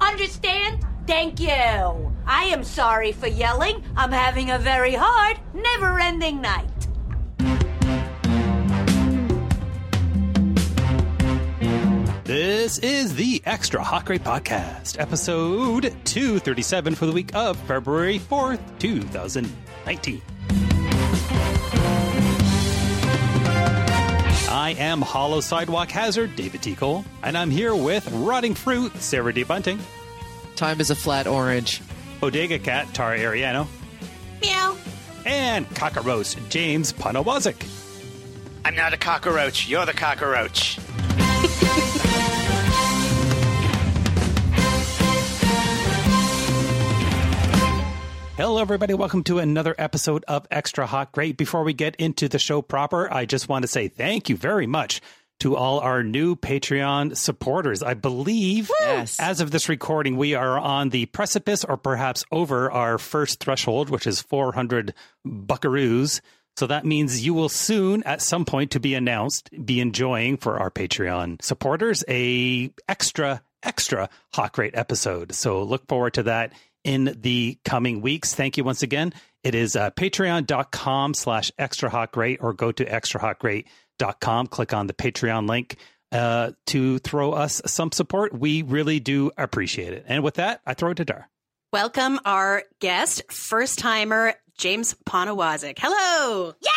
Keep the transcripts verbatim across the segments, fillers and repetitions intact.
Understand? Thank you. I am sorry for yelling. I'm having a very hard, never-ending night. This is the Extra Hot Great Podcast, episode two thirty-seven for the week of February fourth, two thousand nineteen. I am Hollow Sidewalk Hazard, David T. Cole, and I'm here with Rotting Fruit, Sarah D. Bunting. Time is a flat orange. Bodega Cat, Tara Ariano. Meow. And Cockroach, James Panawazik. I'm not a cockroach. You're the cockroach. Hello, everybody. Welcome to another episode of Extra Hot Great. Before we get into the show proper, I just want to say thank you very much to all our new Patreon supporters. I believe, yes. As of this recording, we are on the precipice or perhaps over our first threshold, which is four hundred buckaroos. So that means you will soon, at some point to be announced, be enjoying for our Patreon supporters a extra, extra Hot Great episode. So look forward to that in the coming weeks. Thank you once again. It is uh, patreon.com slash extra hot great or go to extra hot great dot com. Click on the Patreon link uh, to throw us some support. We really do appreciate it. And with that, I throw it to Dar. Welcome our guest, first timer, James Panawazik. Hello. Yeah!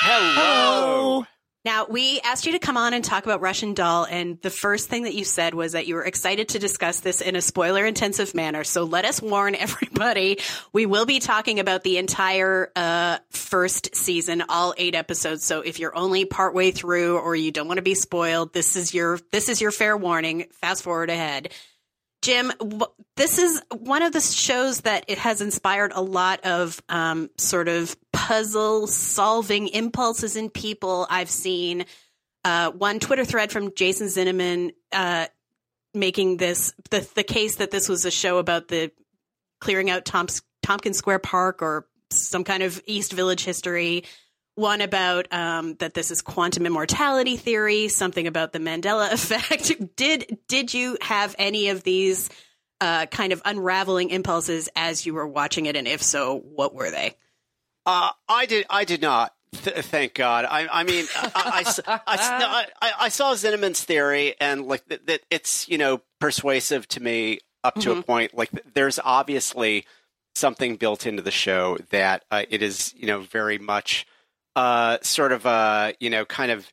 Hello. Now, we asked you to come on and talk about Russian Doll, and the first thing that you said was that you were excited to discuss this in a spoiler-intensive manner. So let us warn everybody, we will be talking about the entire uh, first season, all eight episodes. So if you're only partway through or you don't want to be spoiled, this is your this is your fair warning. Fast forward ahead. Jim, this is one of the shows that it has inspired a lot of um, sort of puzzle-solving impulses in people. I've seen uh, one Twitter thread from Jason Zinneman uh, making this the, the case that this was a show about the clearing out Tomps, Tompkins Square Park or some kind of East Village history. One about um, that this is quantum immortality theory, something about the Mandela effect. Did did you have any of these uh, kind of unraveling impulses as you were watching it? And if so, what were they? Uh, I did. I did not. Th- thank God. I, I mean, I, I, I, I, I saw Zinneman's theory, and like that, that it's you know persuasive to me up to mm-hmm. a point. Like there's obviously something built into the show that uh, it is you know very much. Uh, sort of a, you know, kind of,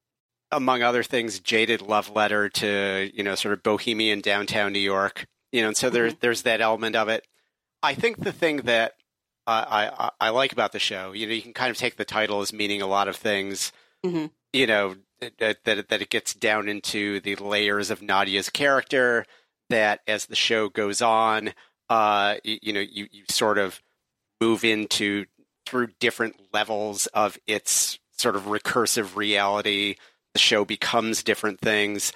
among other things, jaded love letter to, you know, sort of bohemian downtown New York, you know, and so there, mm-hmm. there's that element of it. I think the thing that uh, I, I like about the show, you know, you can kind of take the title as meaning a lot of things, mm-hmm. you know, that, that, that it gets down into the layers of Nadia's character, that as the show goes on, uh, you, you know, you, you sort of move into through different levels of its sort of recursive reality, the show becomes different things.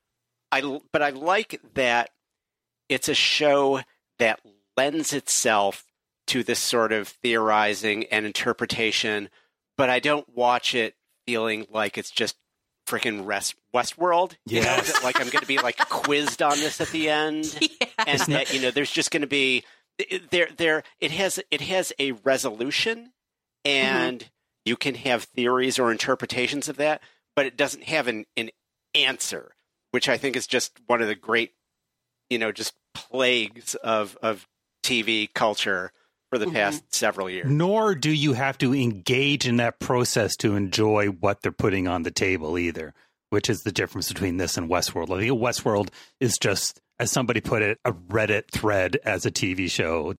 I, but I like that it's a show that lends itself to this sort of theorizing and interpretation, but I don't watch it feeling like it's just freaking West, Westworld. You yes. know, like I'm going to be like quizzed on this at the end. Yeah. And that, you know, there's just going to be, There, there. It has, it has a resolution, and mm-hmm. you can have theories or interpretations of that, but it doesn't have an, an answer, which I think is just one of the great, you know, just plagues of of T V culture for the mm-hmm. past several years. Nor do you have to engage in that process to enjoy what they're putting on the table either, which is the difference between this and Westworld. I think Westworld is just, as somebody put it, a Reddit thread as a T V show.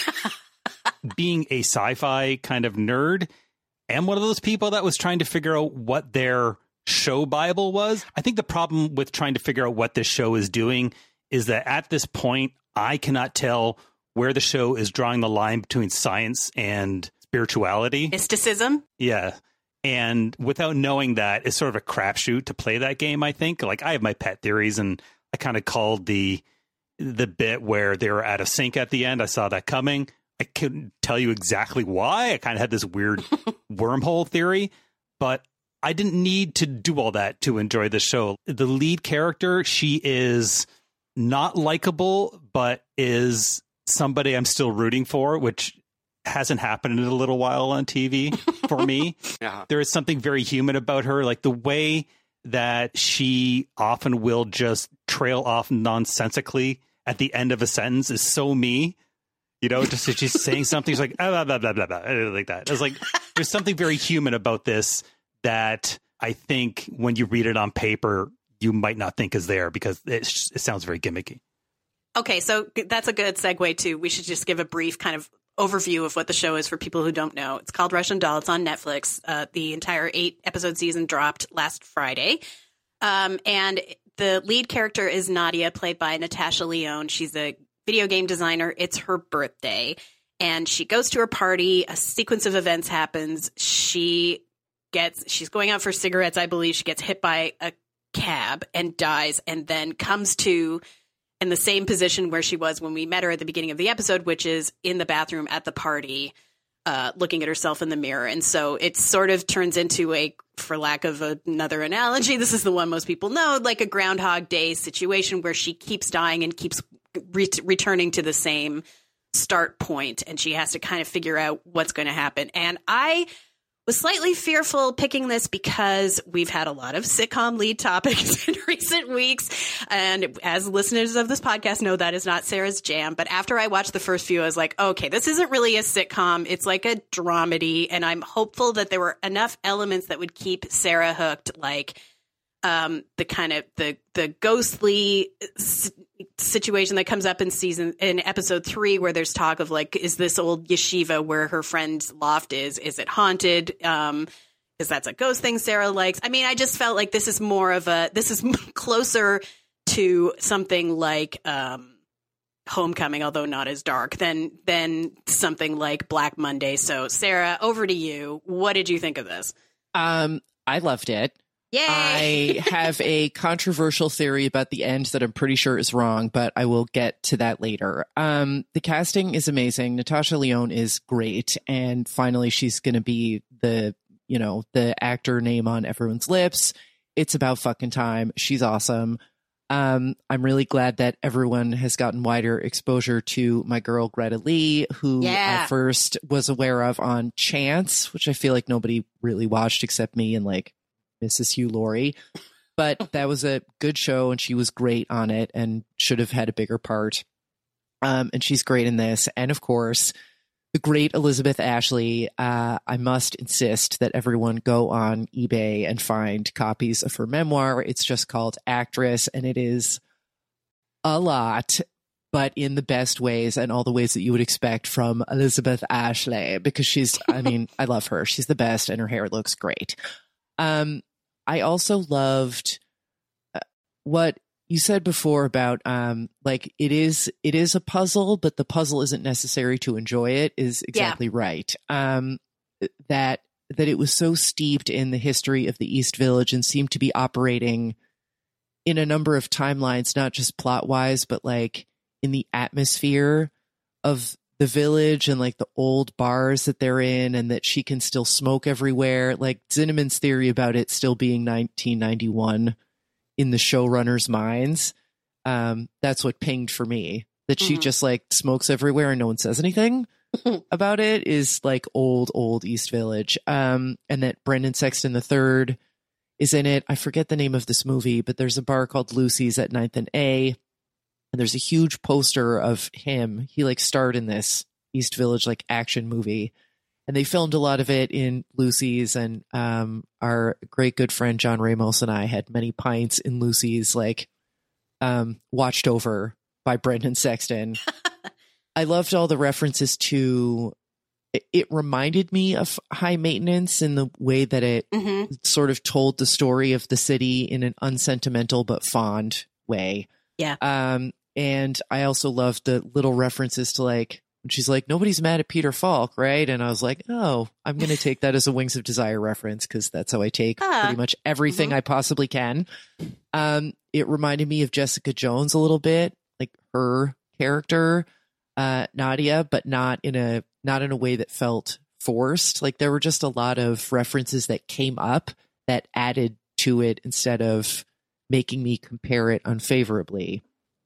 Being a sci-fi kind of nerd and one of those people that was trying to figure out what their show Bible was, I think the problem with trying to figure out what this show is doing is that at this point, I cannot tell where the show is drawing the line between science and spirituality. Mysticism? Yeah. And without knowing that, it's sort of a crapshoot to play that game, I think. Like, I have my pet theories, and I kind of called the the bit where they were out of sync at the end. I saw that coming. I couldn't tell you exactly why. I kind of had this weird wormhole theory, but I didn't need to do all that to enjoy the show. The lead character, she is not likable, but is somebody I'm still rooting for, which hasn't happened in a little while on T V for me. Yeah. There is something very human about her, like the way that she often will just trail off nonsensically at the end of a sentence is so me. You know, just if she's saying something, she's like, ah, blah, blah, blah, blah, blah, like that. It's like, there's something very human about this that I think when you read it on paper, you might not think is there because it, it sounds very gimmicky. Okay, so that's a good segue too. We should just give a brief kind of overview of what the show is for people who don't know. It's called Russian Doll. It's on Netflix. Uh, the entire eight episode season dropped last Friday. Um, and the lead character is Nadia, played by Natasha Lyonne. She's a video game designer. It's her birthday and she goes to her party. A sequence of events happens. She gets, she's going out for cigarettes. I believe she gets hit by a cab and dies, and then comes to in the same position where she was when we met her at the beginning of the episode, which is in the bathroom at the party, uh, looking at herself in the mirror. And so it sort of turns into a, for lack of another analogy, this is the one most people know, like a Groundhog Day situation where she keeps dying and keeps re- returning to the same start point, and she has to kind of figure out what's going to happen. And I was slightly fearful picking this because we've had a lot of sitcom lead topics in recent weeks. And as listeners of this podcast know, that is not Sarah's jam. But after I watched the first few, I was like, okay, this isn't really a sitcom. It's like a dramedy. And I'm hopeful that there were enough elements that would keep Sarah hooked, like um, the kind of the the ghostly s- situation that comes up in season in episode three, where there's talk of like, is this old yeshiva where her friend's loft is, is it haunted? Um, because that's a ghost thing Sarah likes. I mean, I just felt like this is more of a, this is closer to something like um, Homecoming, although not as dark, than than something like Black Monday. So Sarah, over to you. What did you think of this? Um, I loved it. Yay! I have a controversial theory about the end that I'm pretty sure is wrong, but I will get to that later. Um, the casting is amazing. Natasha Lyonne is great. And finally, she's going to be the, you know, the actor name on everyone's lips. It's about fucking time. She's awesome. Um, I'm really glad that everyone has gotten wider exposure to my girl, Greta Lee, who Yeah. I first was aware of on Chance, which I feel like nobody really watched except me and like Missus Hugh Laurie, but that was a good show and she was great on it and should have had a bigger part. Um, and she's great in this. And of course, the great Elizabeth Ashley. Uh, I must insist that everyone go on eBay and find copies of her memoir. It's just called Actress, and it is a lot, but in the best ways and all the ways that you would expect from Elizabeth Ashley, because she's, I mean, I love her. She's the best and her hair looks great. Um, I also loved uh, what you said before about um, like it is it is a puzzle, but the puzzle isn't necessary to enjoy it is exactly yeah. right. Um, that that it was so steeped in the history of the East Village and seemed to be operating in a number of timelines, not just plot wise, but like in the atmosphere of the village and like the old bars that they're in, and that she can still smoke everywhere. Like Zinnemann's theory about it still being nineteen ninety-one in the showrunners' minds. Um, that's what pinged for me, that she mm-hmm. just like smokes everywhere and no one says anything about it is like old, old East Village. Um, and that Brendan Sexton the third is in it. I forget the name of this movie, but there's a bar called Lucy's at ninth and A. And there's a huge poster of him. He like starred in this East Village like action movie, and they filmed a lot of it in Lucy's. And um, our great good friend John Ramos and I had many pints in Lucy's, like um, watched over by Brendan Sexton. I loved all the references to. It, it reminded me of High Maintenance in the way that it mm-hmm. sort of told the story of the city in an unsentimental but fond way. Yeah. Um, and I also loved the little references to like, she's like, nobody's mad at Peter Falk, right? And I was like, oh, I'm going to take that as a Wings of Desire reference, because that's how I take ah. pretty much everything mm-hmm. I possibly can. Um, it reminded me of Jessica Jones a little bit, like her character, uh, Nadia, but not in a not in a way that felt forced. Like there were just a lot of references that came up that added to it instead of making me compare it unfavorably.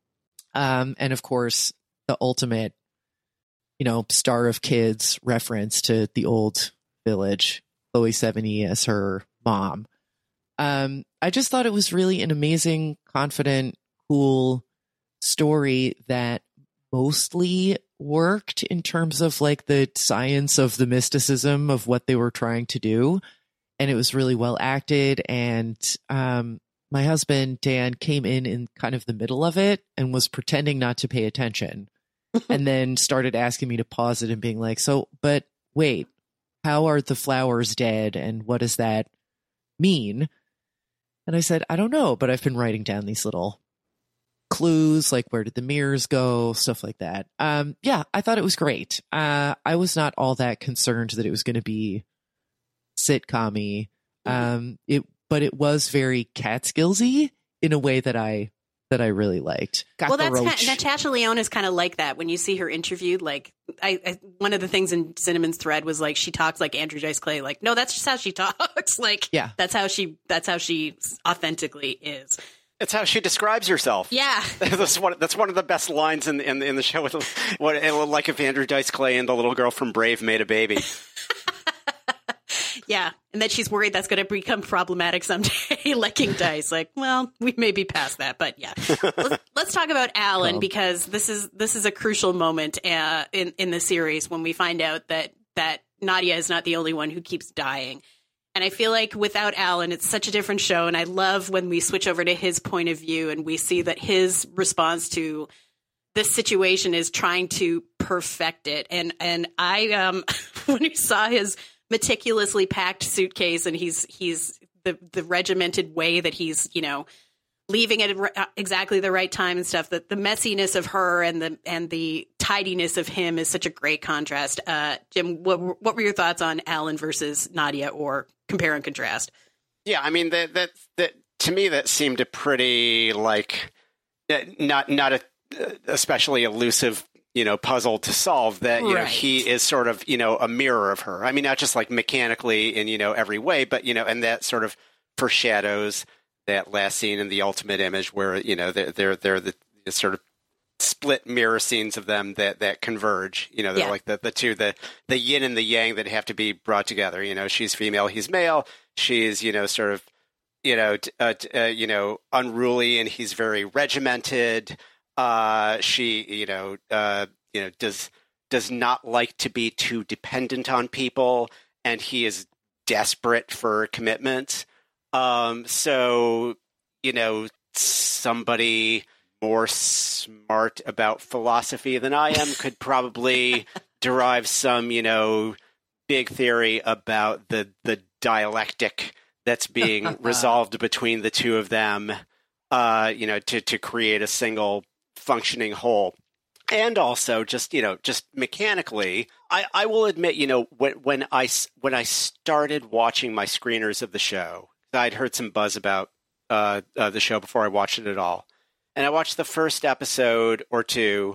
Um, and of course, the ultimate, you know, Star of Kids reference to the old village, Chloe Sevigny as her mom. Um, I just thought it was really an amazing, confident, cool story that mostly worked in terms of like the science of the mysticism of what they were trying to do. And it was really well acted. And um, my husband, Dan, came in in kind of the middle of it and was pretending not to pay attention. And then started asking me to pause it and being like, so, but wait, how are the flowers dead? And what does that mean? And I said, I don't know, but I've been writing down these little clues, like where did the mirrors go, stuff like that. Um, yeah, I thought it was great. Uh, I was not all that concerned that it was going to be sitcom-y. Um, it, but it was very Catskillsy in a way that I that I really liked. Got well, that's kind, Natasha Lyonne is kind of like that. When you see her interviewed, like I, I, one of the things in Cinnamon's thread was like she talks like Andrew Dice Clay. Like, no, that's just how she talks. Like, yeah, that's how she that's how she authentically is. It's how she describes herself. Yeah, that's one. That's one of the best lines in in, in the show. With what like if Andrew Dice Clay and the little girl from Brave made a baby. Yeah, and that she's worried that's going to become problematic someday, licking dice. Like, well, we may be past that, but yeah. let's, let's talk about Alan oh. because this is this is a crucial moment uh, in in the series when we find out that that Nadia is not the only one who keeps dying. And I feel like without Alan, it's such a different show. And I love when we switch over to his point of view and we see that his response to this situation is trying to perfect it. And and I, um, when we saw his meticulously packed suitcase and he's he's the the regimented way that he's, you know, leaving at exactly the right time and stuff, that the messiness of her and the and the tidiness of him is such a great contrast. Uh, Jim, what what were your thoughts on Alan versus Nadia, or compare and contrast? Yeah, I mean that that that to me that seemed a pretty like not not a especially elusive, you know, puzzle to solve, that, you right. know, he is sort of, you know, a mirror of her. I mean, not just like mechanically in, you know, every way, but, you know, and that sort of foreshadows that last scene in The Ultimate Image where, you know, they're, they're, they're the, the sort of split mirror scenes of them that, that converge, you know, they're yeah. like the, the two, the, the yin and the yang that have to be brought together. You know, she's female, he's male. She's, you know, sort of, you know, t- uh, t- uh, you know, unruly, and he's very regimented. Uh, she, you know, uh, you know, does does not like to be too dependent on people, and he is desperate for commitment. Um, so, you know, somebody more smart about philosophy than I am could probably derive some, you know, big theory about the the dialectic that's being resolved between the two of them, uh, you know, to to create a single functioning whole. And also just, you know, just mechanically, I, I will admit, you know, when, when I, when I started watching my screeners of the show, I'd heard some buzz about uh, uh, the show before I watched it at all. And I watched the first episode or two,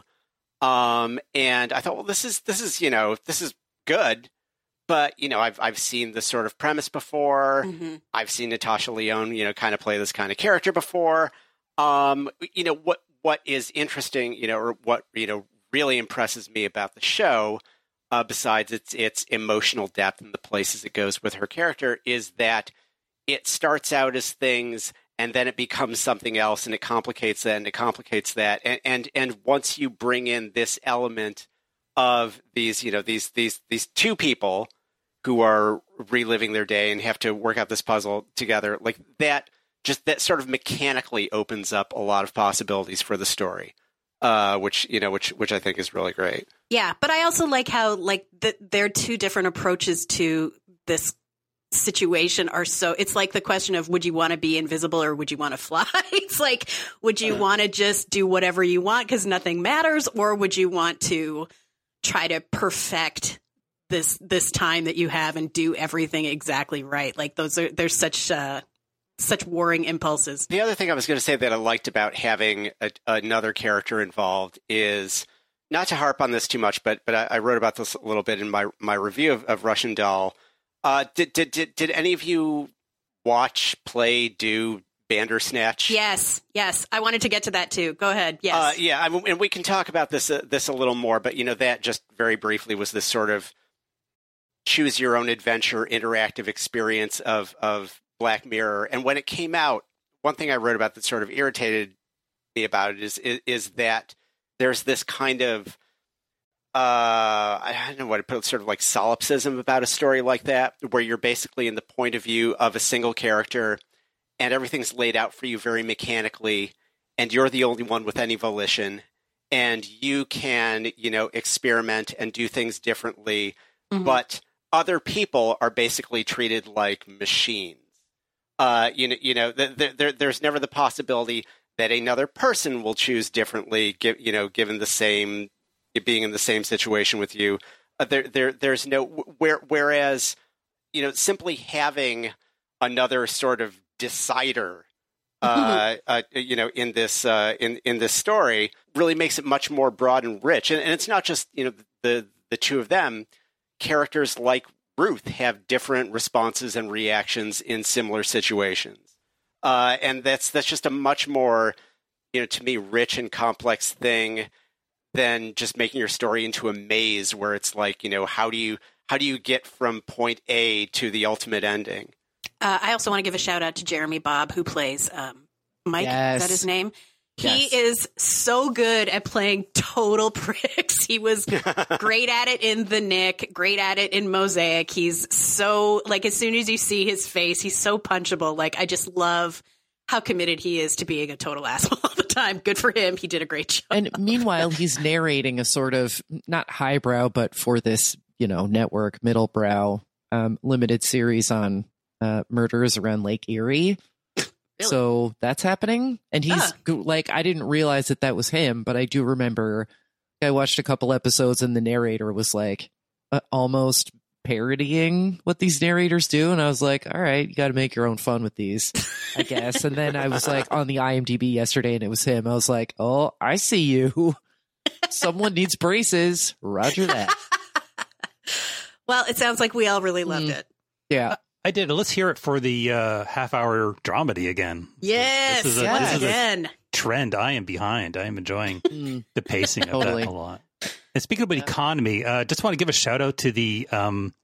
um, and I thought, well, this is, this is, you know, this is good. But, you know, I've I've seen this sort of premise before. Mm-hmm. I've seen Natasha Lyonne, you know, kind of play this kind of character before. Um, you know, what what is interesting, you know, or what, you know, really impresses me about the show, uh, besides its its emotional depth and the places it goes with her character, is that it starts out as things and then it becomes something else, and it complicates that and it complicates that. And and, and once you bring in this element of these, you know, these these these two people who are reliving their day and have to work out this puzzle together, like that, just that sort of mechanically opens up a lot of possibilities for the story, uh, which, you know, which which I think is really great. Yeah, but I also like how, like, the, there are two different approaches to this situation. Are so it's like the question of, would you want to be invisible or would you want to fly? It's like, would you uh, want to just do whatever you want because nothing matters, or would you want to try to perfect this this time that you have and do everything exactly right? Like, those are there's such uh, such warring impulses. The other thing I was going to say that I liked about having a, another character involved is, not to harp on this too much, but but I, I wrote about this a little bit in my my review of, of Russian Doll. Uh, did did did did any of you watch, play, do Bandersnatch. Yes, yes. I wanted to get to that too. Go ahead. Yes. Uh, yeah, I mean, and we can talk about this uh, this a little more, but you know, that just very briefly was this sort of choose your own adventure interactive experience of of Black Mirror. And when it came out, one thing I wrote about that sort of irritated me about it is is, is that there's this kind of uh, I don't know what to put, sort of like solipsism about a story like that, where you're basically in the point of view of a single character, and everything's laid out for you very mechanically, and you're the only one with any volition, and you can, you know, experiment and do things differently, mm-hmm. but other people are basically treated like machines. Uh, you know, you know, th- th- there, there's never the possibility that another person will choose differently, give, you know, given the same, being in the same situation with you. Uh, there, there, there's no, where, whereas, you know, simply having another sort of decider, uh, uh, you know, in this, uh, in, in this story really makes it much more broad and rich. And, and it's not just, you know, the, the two of them. Characters like Ruth have different responses and reactions in similar situations. Uh, and that's, that's just a much more, you know, to me, rich and complex thing than just making your story into a maze where it's like, you know, how do you, how do you get from point A to the ultimate ending? Uh, I also want to give a shout out to Jeremy Bobb, who plays um, Mike. Yes. Is that his name? Yes. He is so good at playing total pricks. He was great at it in The Nick, great at it in Mosaic. He's so, like, as soon as you see his face, he's so punchable. Like, I just love how committed he is to being a total asshole all the time. Good for him. He did a great job. And meanwhile, he's narrating a sort of, not highbrow, but for this, you know, network, middlebrow, um, limited series on uh, murders around Lake Erie. Really? So that's happening. And he's Ah. like, I didn't realize that that was him, but I do remember I watched a couple episodes and the narrator was like uh, almost parodying what these narrators do. And I was like, all right, you got to make your own fun with these, I guess. And then I was like on the I M D B yesterday and it was him. I was like, oh, I see you. Someone needs braces. Roger that. Well, it sounds like we all really loved Mm. it. Yeah. I did. Let's hear it for the uh, half-hour dramedy again. Yes, This is a- once this is a- again. Trend I am behind. I am enjoying Mm. the pacing of Totally. that a lot. And speaking about economy, uh, just want to give a shout out to the um,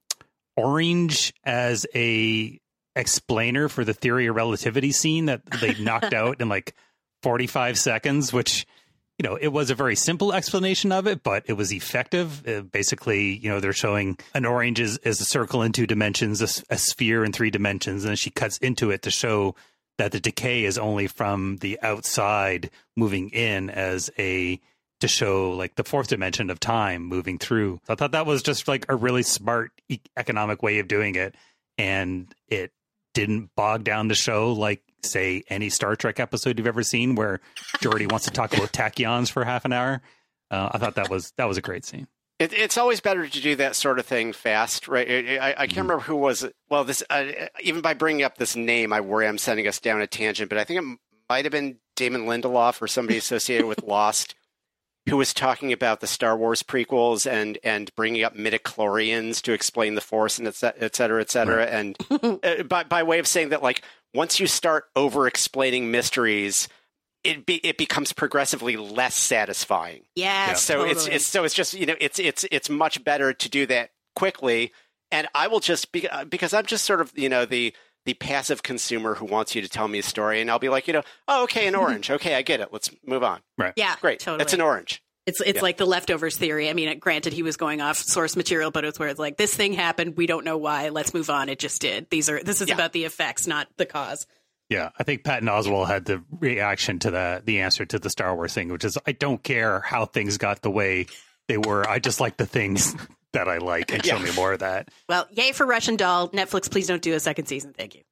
Orange as a explainer for the theory of relativity scene that they knocked out in like forty-five seconds, which, you know, it was a very simple explanation of it, but it was effective. Uh, basically, you know, they're showing an orange is, is a circle in two dimensions, a, s- a sphere in three dimensions, and then she cuts into it to show that the decay is only from the outside moving in as a to show like the fourth dimension of time moving through. So I thought that was just like a really smart e- economic way of doing it, and it didn't bog down the show like, say, any Star Trek episode you've ever seen where Geordi wants to talk about tachyons for half an hour. Uh, I thought that was that was a great scene. It, it's always better to do that sort of thing fast, right? I, I can't remember who was it. Well, this uh, even by bringing up this name, I worry I'm sending us down a tangent. But I think it might have been Damon Lindelof or somebody associated with Lost, who was talking about the Star Wars prequels and and bringing up midichlorians to explain the Force and et cetera, et cetera, et cetera. Right. And uh, by by way of saying that, like, once you start over explaining mysteries, it be, it becomes progressively less satisfying. Yeah. So totally. it's it's so it's just, you know, it's it's it's much better to do that quickly. And I will just be because I'm just sort of, you know, the the passive consumer who wants you to tell me a story, and I'll be like, you know, oh, okay, an orange, okay, I get it. Let's move on. Right. Yeah, Great, totally. that's an orange. It's it's Yeah. like the leftovers theory. I mean, granted, he was going off source material, but it's where it's like, this thing happened. We don't know why. Let's move on. It just did. These are this is Yeah. about the effects, not the cause. Yeah, I think Patton Oswalt had the reaction to the the answer to the Star Wars thing, which is, I don't care how things got the way they were. I just like the things that I like, and show Yeah. me more of that. Well, yay for Russian Doll. Netflix, please don't do a second season. Thank you.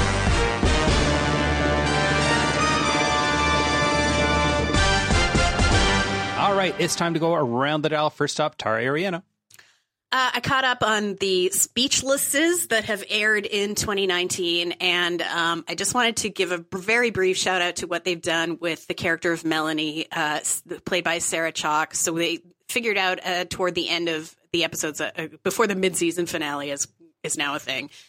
All right, it's time to go around the dial. First up, Tara Ariano. Uh, I caught up on the Speechlesses that have aired in twenty nineteen, and um, I just wanted to give a very brief shout out to what they've done with the character of Melanie, uh, s- played by Sarah Chalk. So they figured out uh, toward the end of the episodes, uh, uh, before the mid-season finale is is now a thing,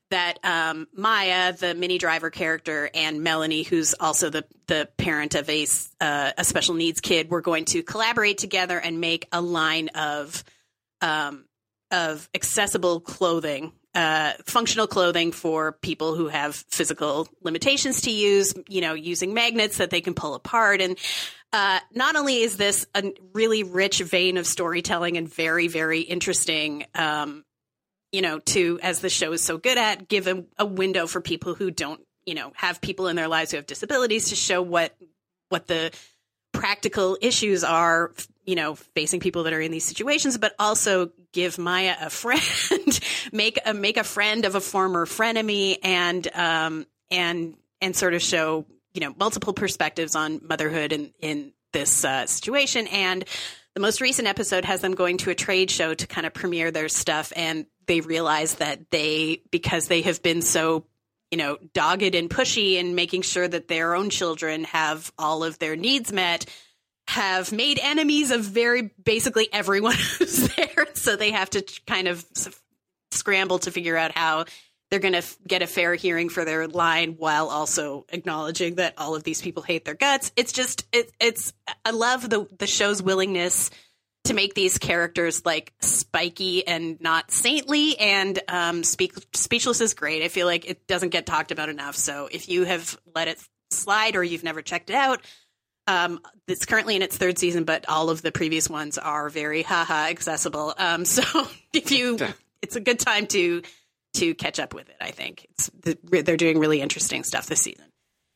that um, Maya, the Minnie Driver character, and Melanie, who's also the the parent of a uh, a special needs kid, were going to collaborate together and make a line of um, of accessible clothing, uh, functional clothing for people who have physical limitations to use. You know, using magnets that they can pull apart. And uh, not only is this a really rich vein of storytelling and very, very interesting. Um, you know, to, as the show is so good at, give a, a window for people who don't, you know, have people in their lives who have disabilities to show what what the practical issues are, you know, facing people that are in these situations, but also give Maya a friend, make a make a friend of a former frenemy, and um and and sort of show, you know, multiple perspectives on motherhood in in this uh, situation. And the most recent episode has them going to a trade show to kind of premiere their stuff, and they realize that they, because they have been so, you know, dogged and pushy in making sure that their own children have all of their needs met, have made enemies of very basically everyone who's there. So they have to kind of scramble to figure out how they're going to f- get a fair hearing for their line while also acknowledging that all of these people hate their guts. It's just, it, it's, I love the the show's willingness to make these characters like spiky and not saintly, and um, speak, Speechless is great. I feel like it doesn't get talked about enough. So if you have let it slide or you've never checked it out, um, it's currently in its third season, but all of the previous ones are very haha accessible. Um, so if you, it's a good time to to catch up with it. I think it's they're doing really interesting stuff this season.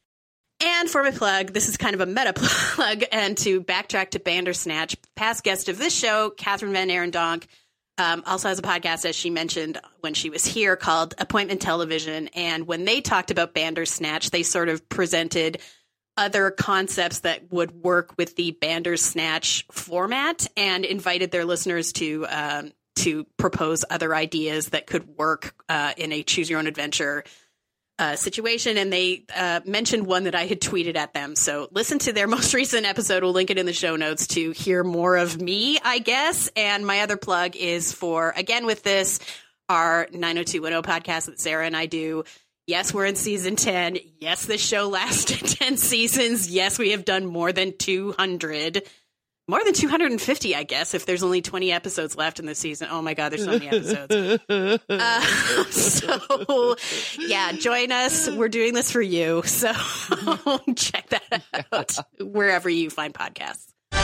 And for my plug, this is kind of a meta plug, and to backtrack to Bandersnatch, past guest of this show, Catherine Van Arendonk, um, also has a podcast, as she mentioned when she was here, called Appointment Television. And when they talked about Bandersnatch, they sort of presented other concepts that would work with the Bandersnatch format and invited their listeners to um, to propose other ideas that could work uh, in a choose your own adventure Uh, situation. And they uh, mentioned one that I had tweeted at them. So listen to their most recent episode. We'll link it in the show notes to hear more of me, I guess. And my other plug is for, again, with this, our nine oh two one oh podcast that Sarah and I do. Yes, we're in season ten. Yes, this show lasted ten seasons. Yes, we have done more than two hundred. More than two hundred fifty, I guess, if there's only twenty episodes left in the season. Oh my God, there's so many episodes. Uh, so, yeah, join us. We're doing this for you. So check that out wherever you find podcasts.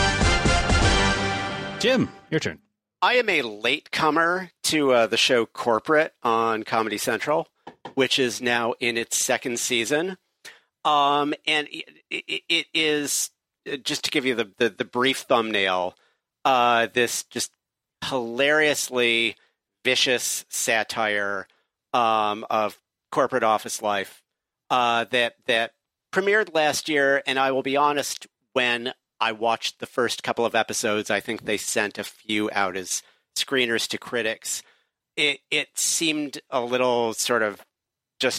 Jim, your turn. I am a latecomer to uh, the show Corporate on Comedy Central, which is now in its second season. Um, and it, it, it is... Just to give you the, the, the brief thumbnail, uh, this just hilariously vicious satire um, of corporate office life uh, that that premiered last year. And I will be honest, when I watched the first couple of episodes, I think they sent a few out as screeners to critics. It it seemed a little sort of just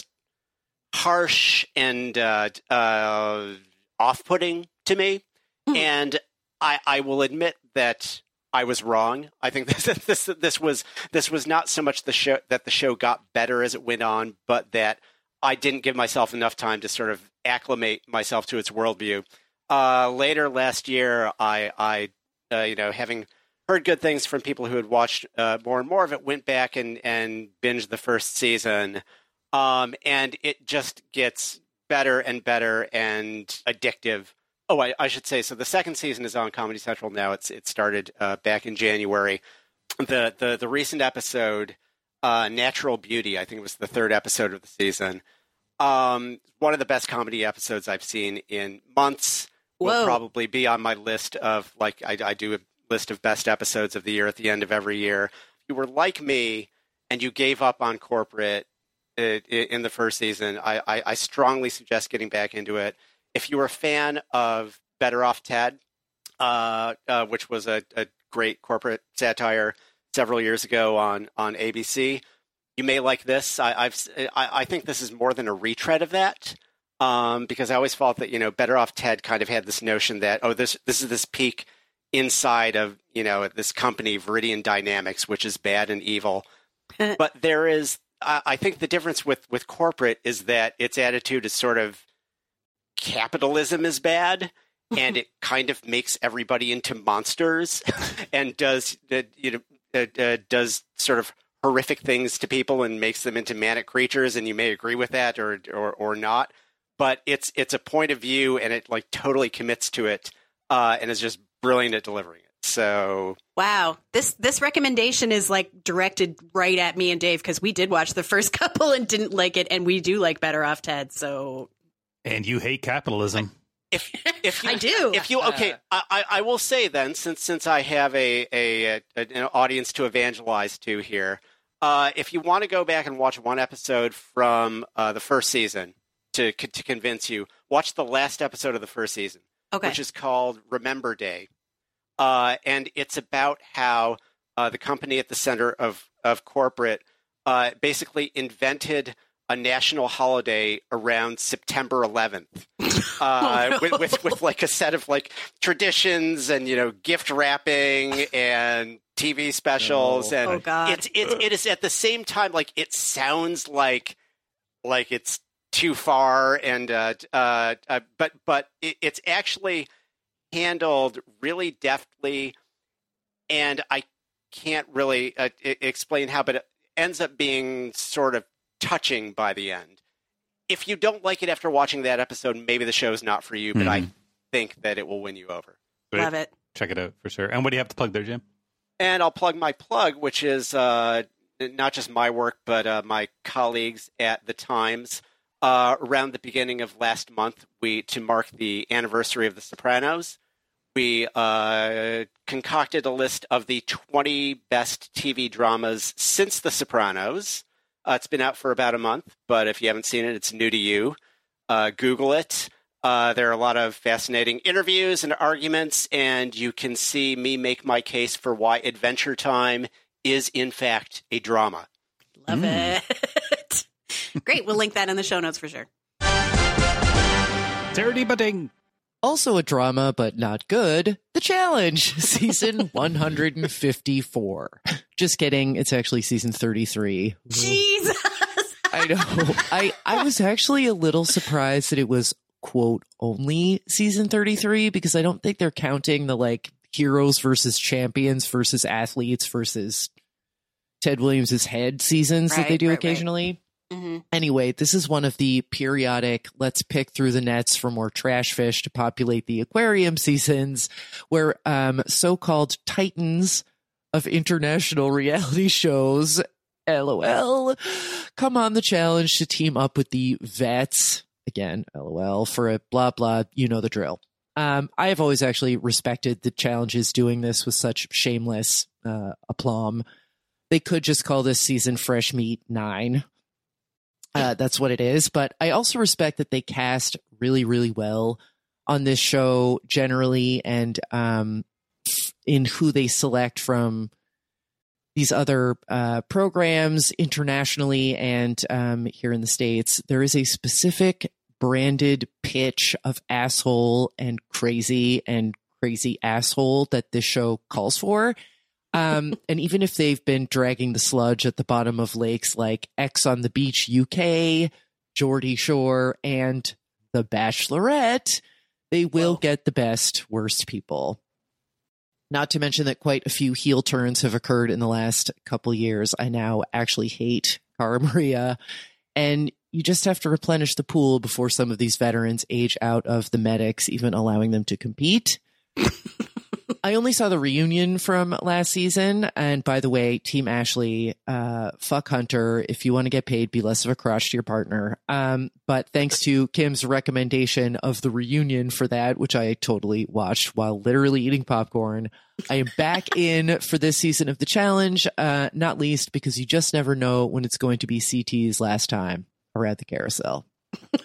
harsh and uh, uh, off-putting to me, and I, I will admit that I was wrong. I think this this this was this was not so much the show that the show got better as it went on, but that I didn't give myself enough time to sort of acclimate myself to its worldview. Uh, later last year, I, I uh, you know, having heard good things from people who had watched uh, more and more of it, went back and and binged the first season, um, and it just gets better and better and addictive. Oh, I, I should say, so the second season is on Comedy Central now. It's it started uh, back in January. The the the recent episode, uh, Natural Beauty, I think it was the third episode of the season. Um, one of the best comedy episodes I've seen in months. Will Whoa. probably be on my list of, like, I, I do a list of best episodes of the year at the end of every year. If you were like me and you gave up on Corporate uh, in the first season, I, I, I strongly suggest getting back into it. If you were a fan of Better Off Ted, uh, uh, which was a, a great corporate satire several years ago on, on A B C, you may like this. I, I've I, I think this is more than a retread of that, um, because I always felt that, you know, Better Off Ted kind of had this notion that, oh, this this is this peak inside of, you know, this company, Viridian Dynamics, which is bad and evil. But there is I, I think the difference with, with corporate is that its attitude is sort of capitalism is bad, and it kind of makes everybody into monsters, and does uh, you know uh, uh, does sort of horrific things to people and makes them into manic creatures. And you may agree with that or or, or not, but it's it's a point of view, and it like totally commits to it, uh, and is just brilliant at delivering it. So wow, this this recommendation is like directed right at me and Dave, because we did watch the first couple and didn't like it, and we do like Better Off Ted. So and you hate capitalism. If if you, I do, if you okay, I, I will say then, since since I have a, a, a an audience to evangelize to here, uh, if you want to go back and watch one episode from uh, the first season to to convince you, watch the last episode of the first season, okay, which is called Remember Day. Uh, and it's about how uh, the company at the center of, of corporate uh, basically invented a national holiday around September eleventh uh, oh, no. with, with, with like a set of like traditions and, you know, gift wrapping and T V specials. Oh, and oh God. It's, it's, it is at the same time, like, it sounds like, like it's too far. And, uh, uh, uh but, but it, it's actually handled really deftly, and I can't really uh, I- explain how, but it ends up being sort of touching by the end. If you don't like it after watching that episode, maybe the show's not for you, but mm-hmm. I think that it will win you over. Great. Love it. Check it out for sure. And what do you have to plug there, Jim? And I'll plug my plug, which is uh, not just my work, but uh, my colleagues at The Times. Uh, around the beginning of last month, we to mark the anniversary of The Sopranos, we uh, concocted a list of the twenty best T V dramas since The Sopranos. Uh, it's been out for about a month, but if you haven't seen it, it's new to you. Uh, Google it. Uh, there are a lot of fascinating interviews and arguments, and you can see me make my case for why Adventure Time is, in fact, a drama. Love mm. it. Great. We'll link that in the show notes for sure. Dirty Budding. Also a drama, but not good. The Challenge, season one hundred fifty-four. Just kidding. It's actually season thirty-three. Jesus. I know. I, I was actually a little surprised that it was, quote, only season thirty-three, because I don't think they're counting the, like, heroes versus champions versus athletes versus Ted Williams' head seasons right, that they do right, occasionally. Right. Mm-hmm. Anyway, this is one of the periodic let's pick through the nets for more trash fish to populate the aquarium seasons, where um, so-called titans of international reality shows, LOL, come on the challenge to team up with the vets, again, LOL, for a blah, blah, you know the drill. Um, I have always actually respected the challenges doing this with such shameless uh, aplomb. They could just call this season Fresh Meat nine. Uh, that's what it is. But I also respect that they cast really, really well on this show generally, and um, in who they select from these other uh, programs internationally and um, here in the States. There is a specific branded pitch of asshole and crazy and crazy asshole that this show calls for. Um, and even if they've been dragging the sludge at the bottom of lakes like X on the Beach U K, Geordie Shore, and The Bachelorette, they will Whoa. get the best, worst people. Not to mention that quite a few heel turns have occurred in the last couple years. I now actually hate Cara Maria, and you just have to replenish the pool before some of these veterans age out of the medics, even allowing them to compete. I only saw the reunion from last season, and by the way, Team Ashley, uh, fuck Hunter. If you want to get paid, be less of a crush to your partner. Um, but thanks to Kim's recommendation of the reunion for that, which I totally watched while literally eating popcorn, I am back in for this season of the challenge, uh, not least because you just never know when it's going to be C T's last time around the carousel.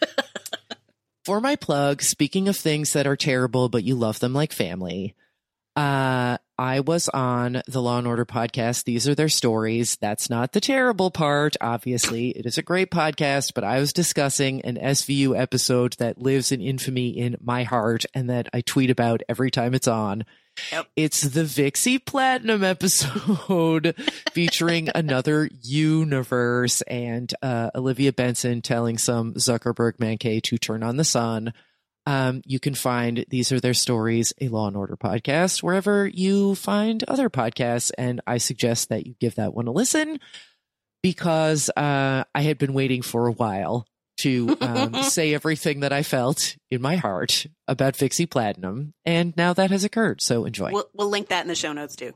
For my plug, speaking of things that are terrible, but you love them like family, Uh, I was on the Law and Order podcast. These are their stories. That's not the terrible part. Obviously, it is a great podcast, but I was discussing an S V U episode that lives in infamy in my heart and that I tweet about every time it's on. Yep. It's the Vixie Platinum episode featuring another universe and uh, Olivia Benson telling some Zuckerberg Mankey to turn on the sun. Um, you can find These Are Their Stories, a Law and Order podcast, wherever you find other podcasts. And I suggest that you give that one a listen because uh, I had been waiting for a while to um, say everything that I felt in my heart about Vixie Platinum. And now that has occurred. So enjoy. We'll, we'll link that in the show notes, too.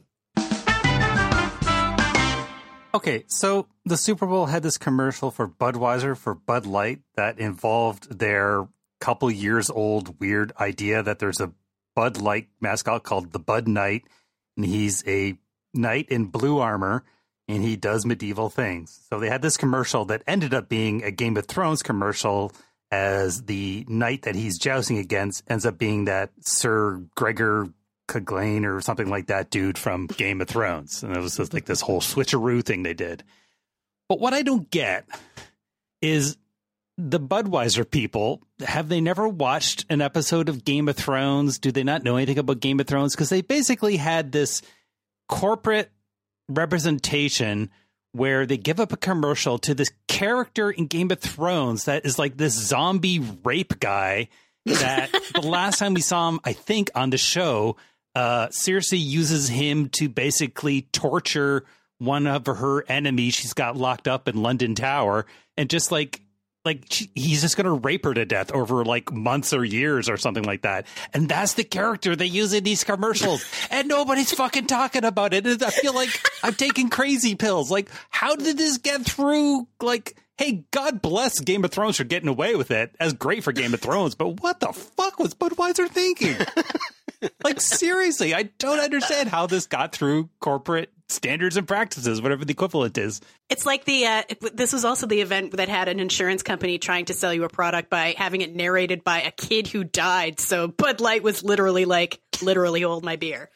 Okay, so the Super Bowl had this commercial for Budweiser for Bud Light that involved their couple years old weird idea that there's a Bud Light mascot called the Bud Knight, and he's a knight in blue armor, and he does medieval things. So they had this commercial that ended up being a Game of Thrones commercial, as the knight that he's jousting against ends up being that Sir Gregor Clegane or something like that dude from Game of Thrones. And it was just like this whole switcheroo thing they did. But what I don't get is the Budweiser people, have they never watched an episode of Game of Thrones? Do they not know anything about Game of Thrones? Because they basically had this corporate representation where they give up a commercial to this character in Game of Thrones that is like this zombie rape guy that the last time we saw him, I think, on the show, uh, Cersei uses him to basically torture one of her enemies. She's got locked up in London Tower, and just like Like she, he's just going to rape her to death over like months or years or something like that. And that's the character they use in these commercials. And nobody's fucking talking about it. And I feel like I'm taking crazy pills. Like, how did this get through? Like, hey, God bless Game of Thrones for getting away with it. That's great for Game of Thrones. But what the fuck was Budweiser thinking? Like, seriously, I don't understand how this got through corporate standards and practices, whatever the equivalent is. It's like the uh, this was also the event that had an insurance company trying to sell you a product by having it narrated by a kid who died. So Bud Light was literally like, literally hold my beer.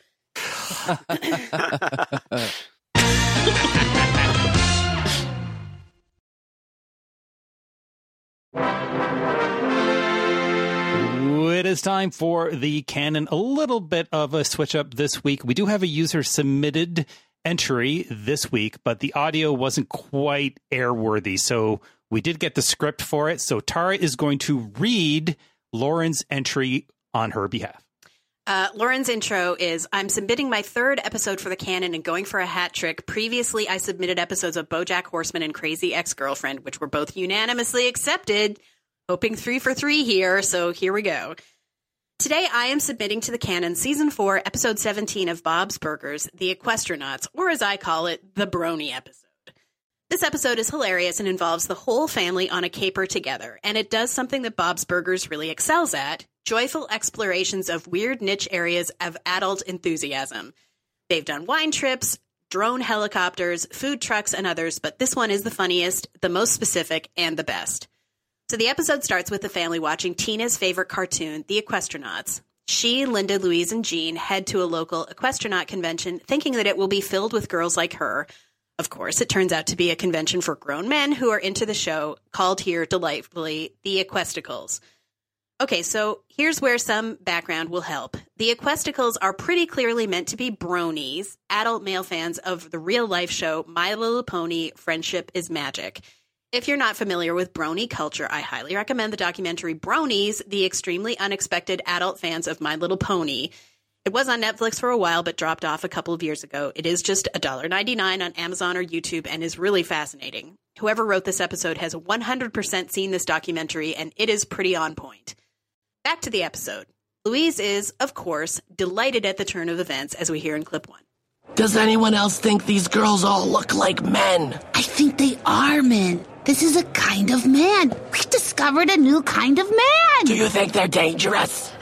It is time for the canon. A little bit of a switch up this week. We do have a user submitted entry this week, but the audio wasn't quite airworthy. So we did get the script for it. So Tara is going to read Lauren's entry on her behalf. Uh, Lauren's intro is, I'm submitting my third episode for the canon and going for a hat trick. Previously, I submitted episodes of BoJack Horseman and Crazy Ex-Girlfriend, which were both unanimously accepted. Hoping three for three here, so here we go. Today, I am submitting to the canon Season four, Episode seventeen of Bob's Burgers, The Equestronauts, or as I call it, the Brony episode. This episode is hilarious and involves the whole family on a caper together, and it does something that Bob's Burgers really excels at, joyful explorations of weird niche areas of adult enthusiasm. They've done wine trips, drone helicopters, food trucks, and others, but this one is the funniest, the most specific, and the best. So the episode starts with the family watching Tina's favorite cartoon, The Equestronauts. She, Linda, Louise, and Jean head to a local Equestronaut convention thinking that it will be filled with girls like her. Of course, it turns out to be a convention for grown men who are into the show, called here delightfully The Equesticles. Okay, so here's where some background will help. The Equesticles are pretty clearly meant to be bronies, adult male fans of the real-life show My Little Pony, Friendship is Magic. If you're not familiar with brony culture, I highly recommend the documentary Bronies, the extremely unexpected adult fans of My Little Pony. It was on Netflix for a while, but dropped off a couple of years ago. It is just one dollar ninety-nine on Amazon or YouTube and is really fascinating. Whoever wrote this episode has one hundred percent seen this documentary, and it is pretty on point. Back to the episode. Louise is, of course, delighted at the turn of events, as we hear in clip one. Does anyone else think these girls all look like men? I think they are men. This is a kind of man. We discovered a new kind of man. Do you think they're dangerous?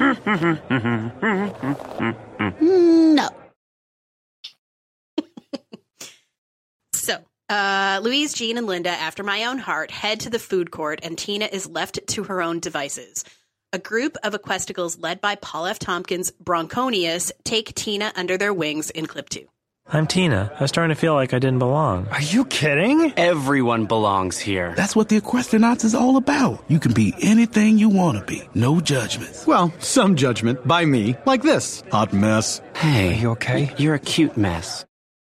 No. So, uh, Louise, Jean, and Linda, after my own heart, head to the food court, and Tina is left to her own devices. A group of Equesticles led by Paul F. Tompkins' Bronconius take Tina under their wings in clip two. I'm Tina. I was starting to feel like I didn't belong. Are you kidding? Everyone belongs here. That's what the Equestronauts is all about. You can be anything you want to be. No judgments. Well, some judgment by me. Like this. Hot mess. Hey. Are you okay? You're a cute mess.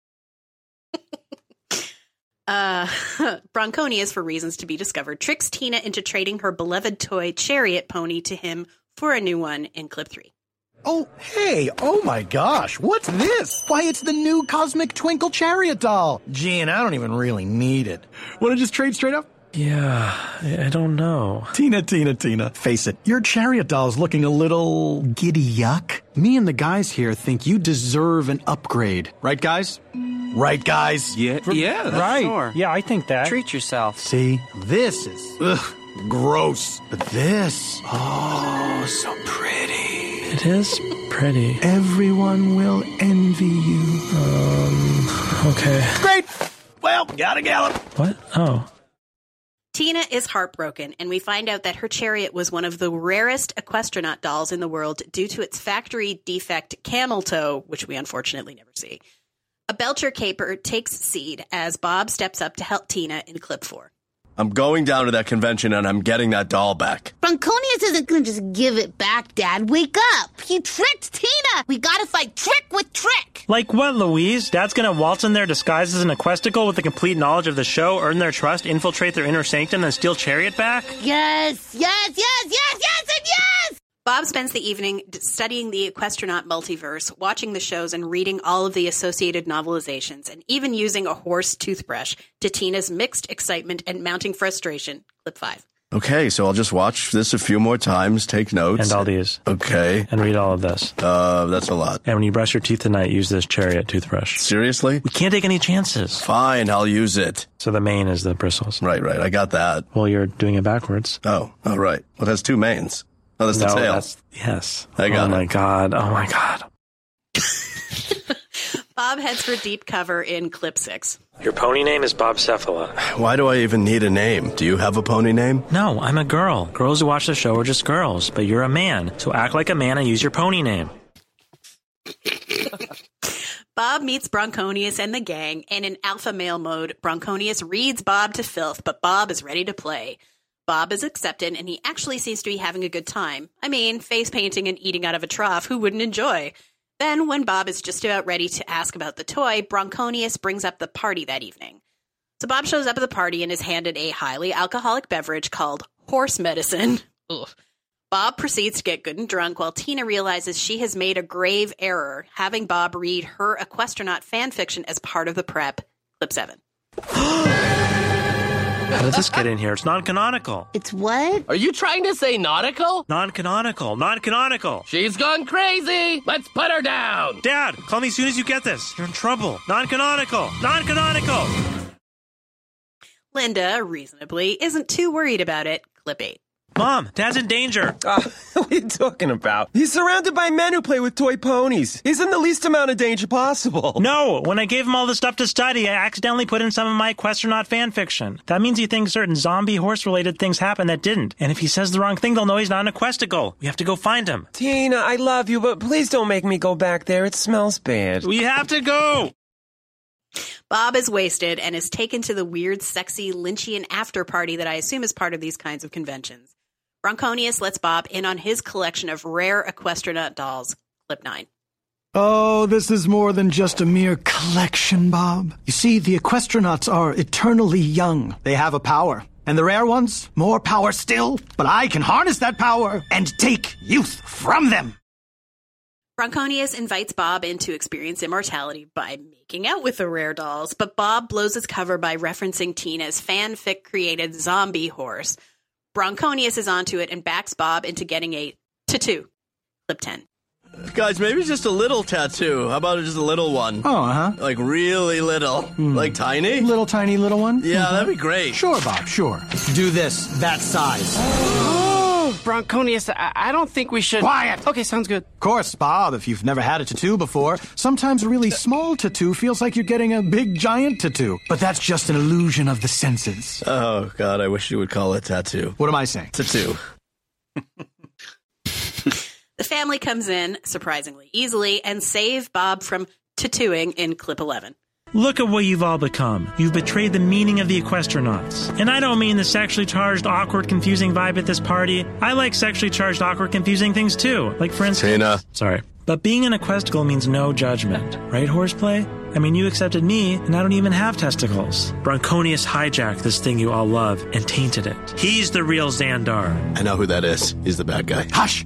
Uh, Bronconius, for reasons to be discovered, tricks Tina into trading her beloved toy chariot pony to him for a new one in clip three. Oh, hey, oh my gosh, what's this? Why, it's the new Cosmic Twinkle Chariot doll. Gee, and I don't even really need it. Want to just trade straight up? Yeah, I don't know. Tina, Tina, Tina, face it, your chariot doll's looking a little giddy yuck. Me and the guys here think you deserve an upgrade. Right, guys? Right, guys? Yeah, yeah, right. Sure. Yeah, I think that. Treat yourself. See, this is, ugh, gross. But this, oh, so pretty. It is pretty. Everyone will envy you. Um, okay. Great! Well, gotta gallop. What? Oh. Tina is heartbroken, and we find out that her chariot was one of the rarest Equestronaut dolls in the world due to its factory defect camel toe, which we unfortunately never see. A Belcher caper takes seed as Bob steps up to help Tina in clip four. I'm going down to that convention and I'm getting that doll back. Bronconius isn't gonna just give it back, Dad. Wake up! You tricked Tina! We gotta fight trick with trick! Like what, Louise? Dad's gonna waltz in there disguised as an Equesticle with the complete knowledge of the show, earn their trust, infiltrate their inner sanctum, and steal Chariot back? Yes, yes, yes, yes, yes, and yes! Bob spends the evening studying the Equestronaut multiverse, watching the shows and reading all of the associated novelizations, and even using a horse toothbrush to Tina's mixed excitement and mounting frustration. Clip five. Okay, so I'll just watch this a few more times, take notes. And all these. Okay. And read all of this. Uh, that's a lot. And when you brush your teeth tonight, use this Chariot toothbrush. Seriously? We can't take any chances. Fine, I'll use it. So the mane is the bristles. Right, right, I got that. Well, you're doing it backwards. Oh, oh, right. Well, it has two manes. Oh, that's no, the tail. That's, yes. I got oh, it. my God. Oh, my God. Bob heads for deep cover in clip six. Your pony name is Bob Cephala. Why do I even need a name? Do you have a pony name? No, I'm a girl. Girls who watch the show are just girls, but you're a man. So act like a man and use your pony name. Bob meets Bronconius and the gang, and in alpha male mode, Bronconius reads Bob to filth, but Bob is ready to play. Bob is accepted, and he actually seems to be having a good time. I mean, face painting and eating out of a trough, who wouldn't enjoy? Then, when Bob is just about ready to ask about the toy, Bronconius brings up the party that evening. So Bob shows up at the party and is handed a highly alcoholic beverage called horse medicine. Ugh. Bob proceeds to get good and drunk while Tina realizes she has made a grave error, having Bob read her Equestronaut fanfiction as part of the prep. Clip seven. How did this get in here? It's non-canonical. It's what? Are you trying to say nautical? Non-canonical. Non-canonical. She's gone crazy. Let's put her down. Dad, call me as soon as you get this. You're in trouble. Non-canonical. Non-canonical. Linda, reasonably, isn't too worried about it. Clip eight. Mom, Dad's in danger. Uh, what are you talking about? He's surrounded by men who play with toy ponies. He's in the least amount of danger possible. No, when I gave him all the stuff to study, I accidentally put in some of my Equestronaut fan fiction. That means he thinks certain zombie horse-related things happen that didn't. And if he says the wrong thing, they'll know he's not an Equesticle. We have to go find him. Tina, I love you, but please don't make me go back there. It smells bad. We have to go. Bob is wasted and is taken to the weird, sexy, Lynchian after party that I assume is part of these kinds of conventions. Bronconius lets Bob in on his collection of rare Equestronaut dolls. Clip nine. Oh, this is more than just a mere collection, Bob. You see, the Equestronauts are eternally young. They have a power. And the rare ones, more power still. But I can harness that power and take youth from them. Bronconius invites Bob in to experience immortality by making out with the rare dolls, but Bob blows his cover by referencing Tina's fanfic-created zombie horse. Bronconius is onto it and backs Bob into getting a tattoo. Clip ten. Guys, maybe just a little tattoo. How about just a little one? Oh, uh-huh. Like really little. Mm. Like tiny? Little tiny little one? Yeah, mm-hmm. That'd be great. Sure, Bob, sure. Do this, that size. Oh, Bronconius, I-, I don't think we should... Quiet! Okay, sounds good. Of course, Bob, if you've never had a tattoo before, sometimes a really small tattoo feels like you're getting a big giant tattoo. But that's just an illusion of the senses. Oh, God, I wish you would call it tattoo. What am I saying? Tattoo. The family comes in, surprisingly easily, and save Bob from tattooing in clip eleven. Look at what you've all become. You've betrayed the meaning of the Equestronauts. And I don't mean the sexually charged, awkward, confusing vibe at this party. I like sexually charged, awkward, confusing things too. Like, for instance... Tina. Sorry. But being an Equestical means no judgment. Right, Horseplay? I mean, you accepted me, and I don't even have testicles. Bronconius hijacked this thing you all love and tainted it. He's the real Xandar. I know who that is. He's the bad guy. Hush!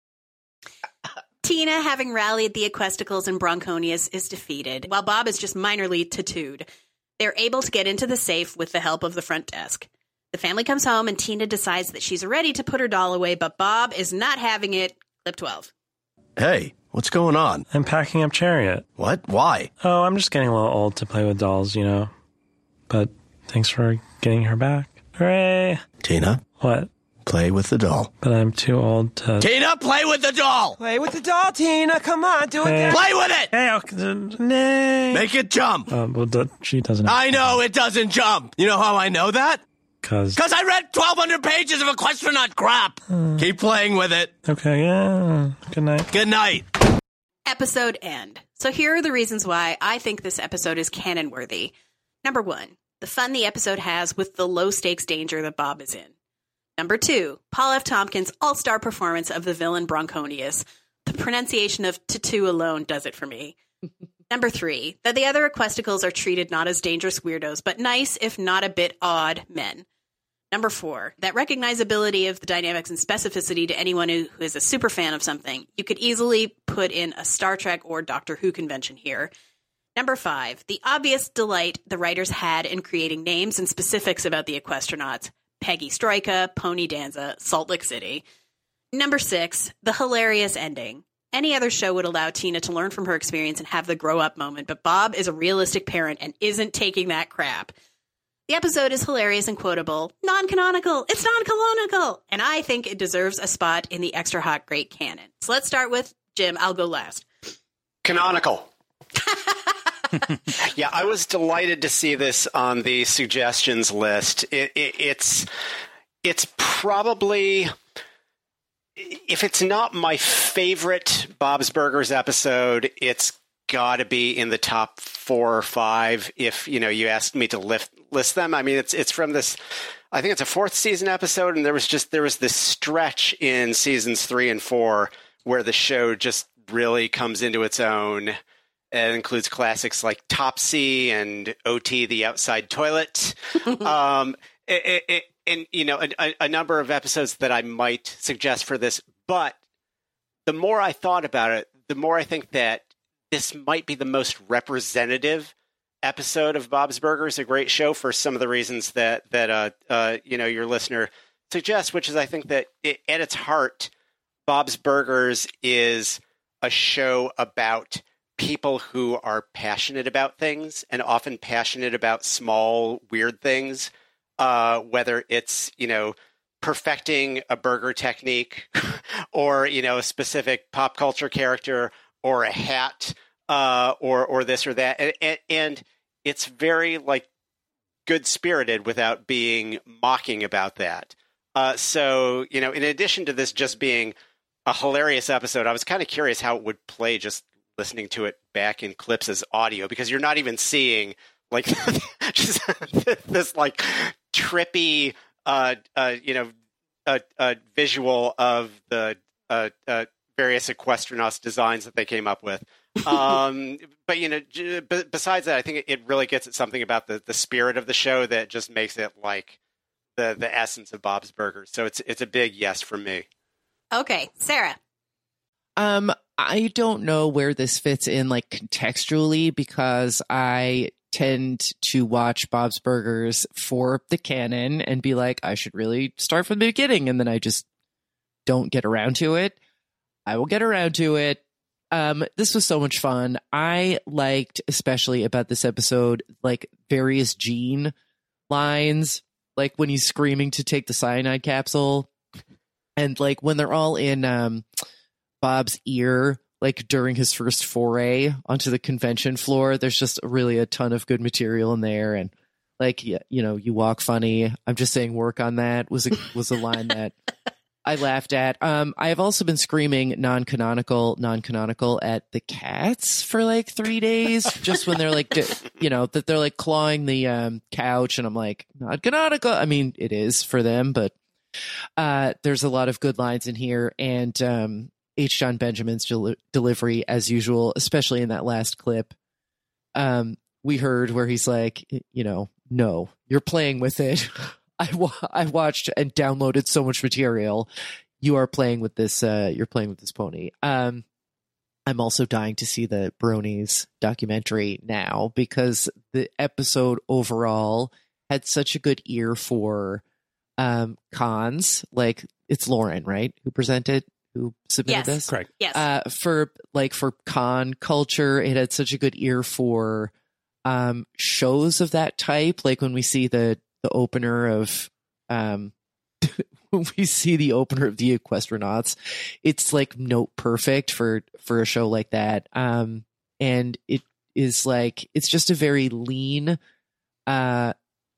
Tina, having rallied the Equesticles and Bronconius, is defeated, while Bob is just minorly tattooed. They're able to get into the safe with the help of the front desk. The family comes home, and Tina decides that she's ready to put her doll away, but Bob is not having it. Clip twelve. Hey, what's going on? I'm packing up Chariot. What? Why? Oh, I'm just getting a little old to play with dolls, you know. But thanks for getting her back. Hooray! Tina? What? Play with the doll. But I'm too old to... Tina, play with the doll! Play with the doll, Tina. Come on, do Hey. it. Play with it! Hey, okay, nay. Make it jump! Uh, well, do- she doesn't... I know it doesn't jump. You know how I know that? Cause... Because I read twelve hundred pages of Equestronaut crap. Uh, Keep playing with it. Okay, yeah. Good night. Good night. Episode end. So here are the reasons why I think this episode is canon-worthy. Number one, the fun the episode has with the low-stakes danger that Bob is in. Number two, Paul F. Tompkins' all-star performance of the villain Bronconius. The pronunciation of tattoo alone does it for me. Number three, that the other Equesticles are treated not as dangerous weirdos, but nice, if not a bit odd, men. Number four, that recognizability of the dynamics and specificity to anyone who, who is a super fan of something. You could easily put in a Star Trek or Doctor Who convention here. Number five, the obvious delight the writers had in creating names and specifics about the Equestronauts. Peggy Stroika, Pony Danza, Salt Lake City. Number six, the hilarious ending. Any other show would allow Tina to learn from her experience and have the grow-up moment, but Bob is a realistic parent and isn't taking that crap. The episode is hilarious and quotable. Non-canonical. It's non-canonical. And I think it deserves a spot in the Extra Hot Great canon. So let's start with Jim. I'll go last. Canonical. Yeah, I was delighted to see this on the suggestions list. It, it, it's it's probably, if it's not my favorite Bob's Burgers episode, it's got to be in the top four or five. If you know, you asked me to lift, list them. I mean, it's it's from this. I think it's a fourth season episode, and there was just there was this stretch in seasons three and four where the show just really comes into its own. It includes classics like Topsy and O T, the Outside Toilet. um, it, it, and, you know, a, a number of episodes that I might suggest for this. But the more I thought about it, the more I think that this might be the most representative episode of Bob's Burgers, a great show for some of the reasons that, that uh, uh, you know, your listener suggests, which is I think that it, at its heart, Bob's Burgers is a show about people who are passionate about things and often passionate about small, weird things, uh, whether it's, you know, perfecting a burger technique or, you know, a specific pop culture character or a hat uh, or or this or that. And, and, and it's very, like, good-spirited without being mocking about that. Uh, so, you know, in addition to this just being a hilarious episode, I was kind of curious how it would play just listening to it back in clips as audio, because you're not even seeing like just this like trippy, uh, uh, you know, uh, uh, visual of the uh, uh, various Equestronauts designs that they came up with. Um, but you know, b- besides that, I think it really gets at something about the, the spirit of the show that just makes it like the the essence of Bob's Burgers. So it's it's a big yes from me. Okay, Sarah. Um, I don't know where this fits in, like, contextually, because I tend to watch Bob's Burgers for the canon and be like, I should really start from the beginning, and then I just don't get around to it. I will get around to it. Um, this was so much fun. I liked, especially about this episode, like, various Gene lines, like when he's screaming to take the cyanide capsule, and, like, when they're all in, um... Bob's ear, like during his first foray onto the convention floor. There's just really a ton of good material in there, and like, yeah, you know, you walk funny. I'm just saying, work on that was a was a line that I laughed at. Um, I have also been screaming non-canonical, non-canonical at the cats for like three days, just when they're like, you know, that they're like clawing the um, couch, and I'm like, non-canonical. I mean, it is for them, but uh, there's a lot of good lines in here, and um, H. John Benjamin's del- delivery as usual, especially in that last clip. Um, we heard where he's like, you know, no, you're playing with it. I, wa- I watched and downloaded so much material. You are playing with this. Uh, you're playing with this pony. Um, I'm also dying to see the Bronies documentary now, because the episode overall had such a good ear for um, cons. Like, it's Lauren, right, who presented, who submitted yes. this? Correct. Yes. Uh, for like for con culture, it had such a good ear for um, shows of that type. Like when we see the the opener of um when we see the opener of the Equestronauts, it's like note perfect for for a show like that. Um and it is like, it's just a very lean uh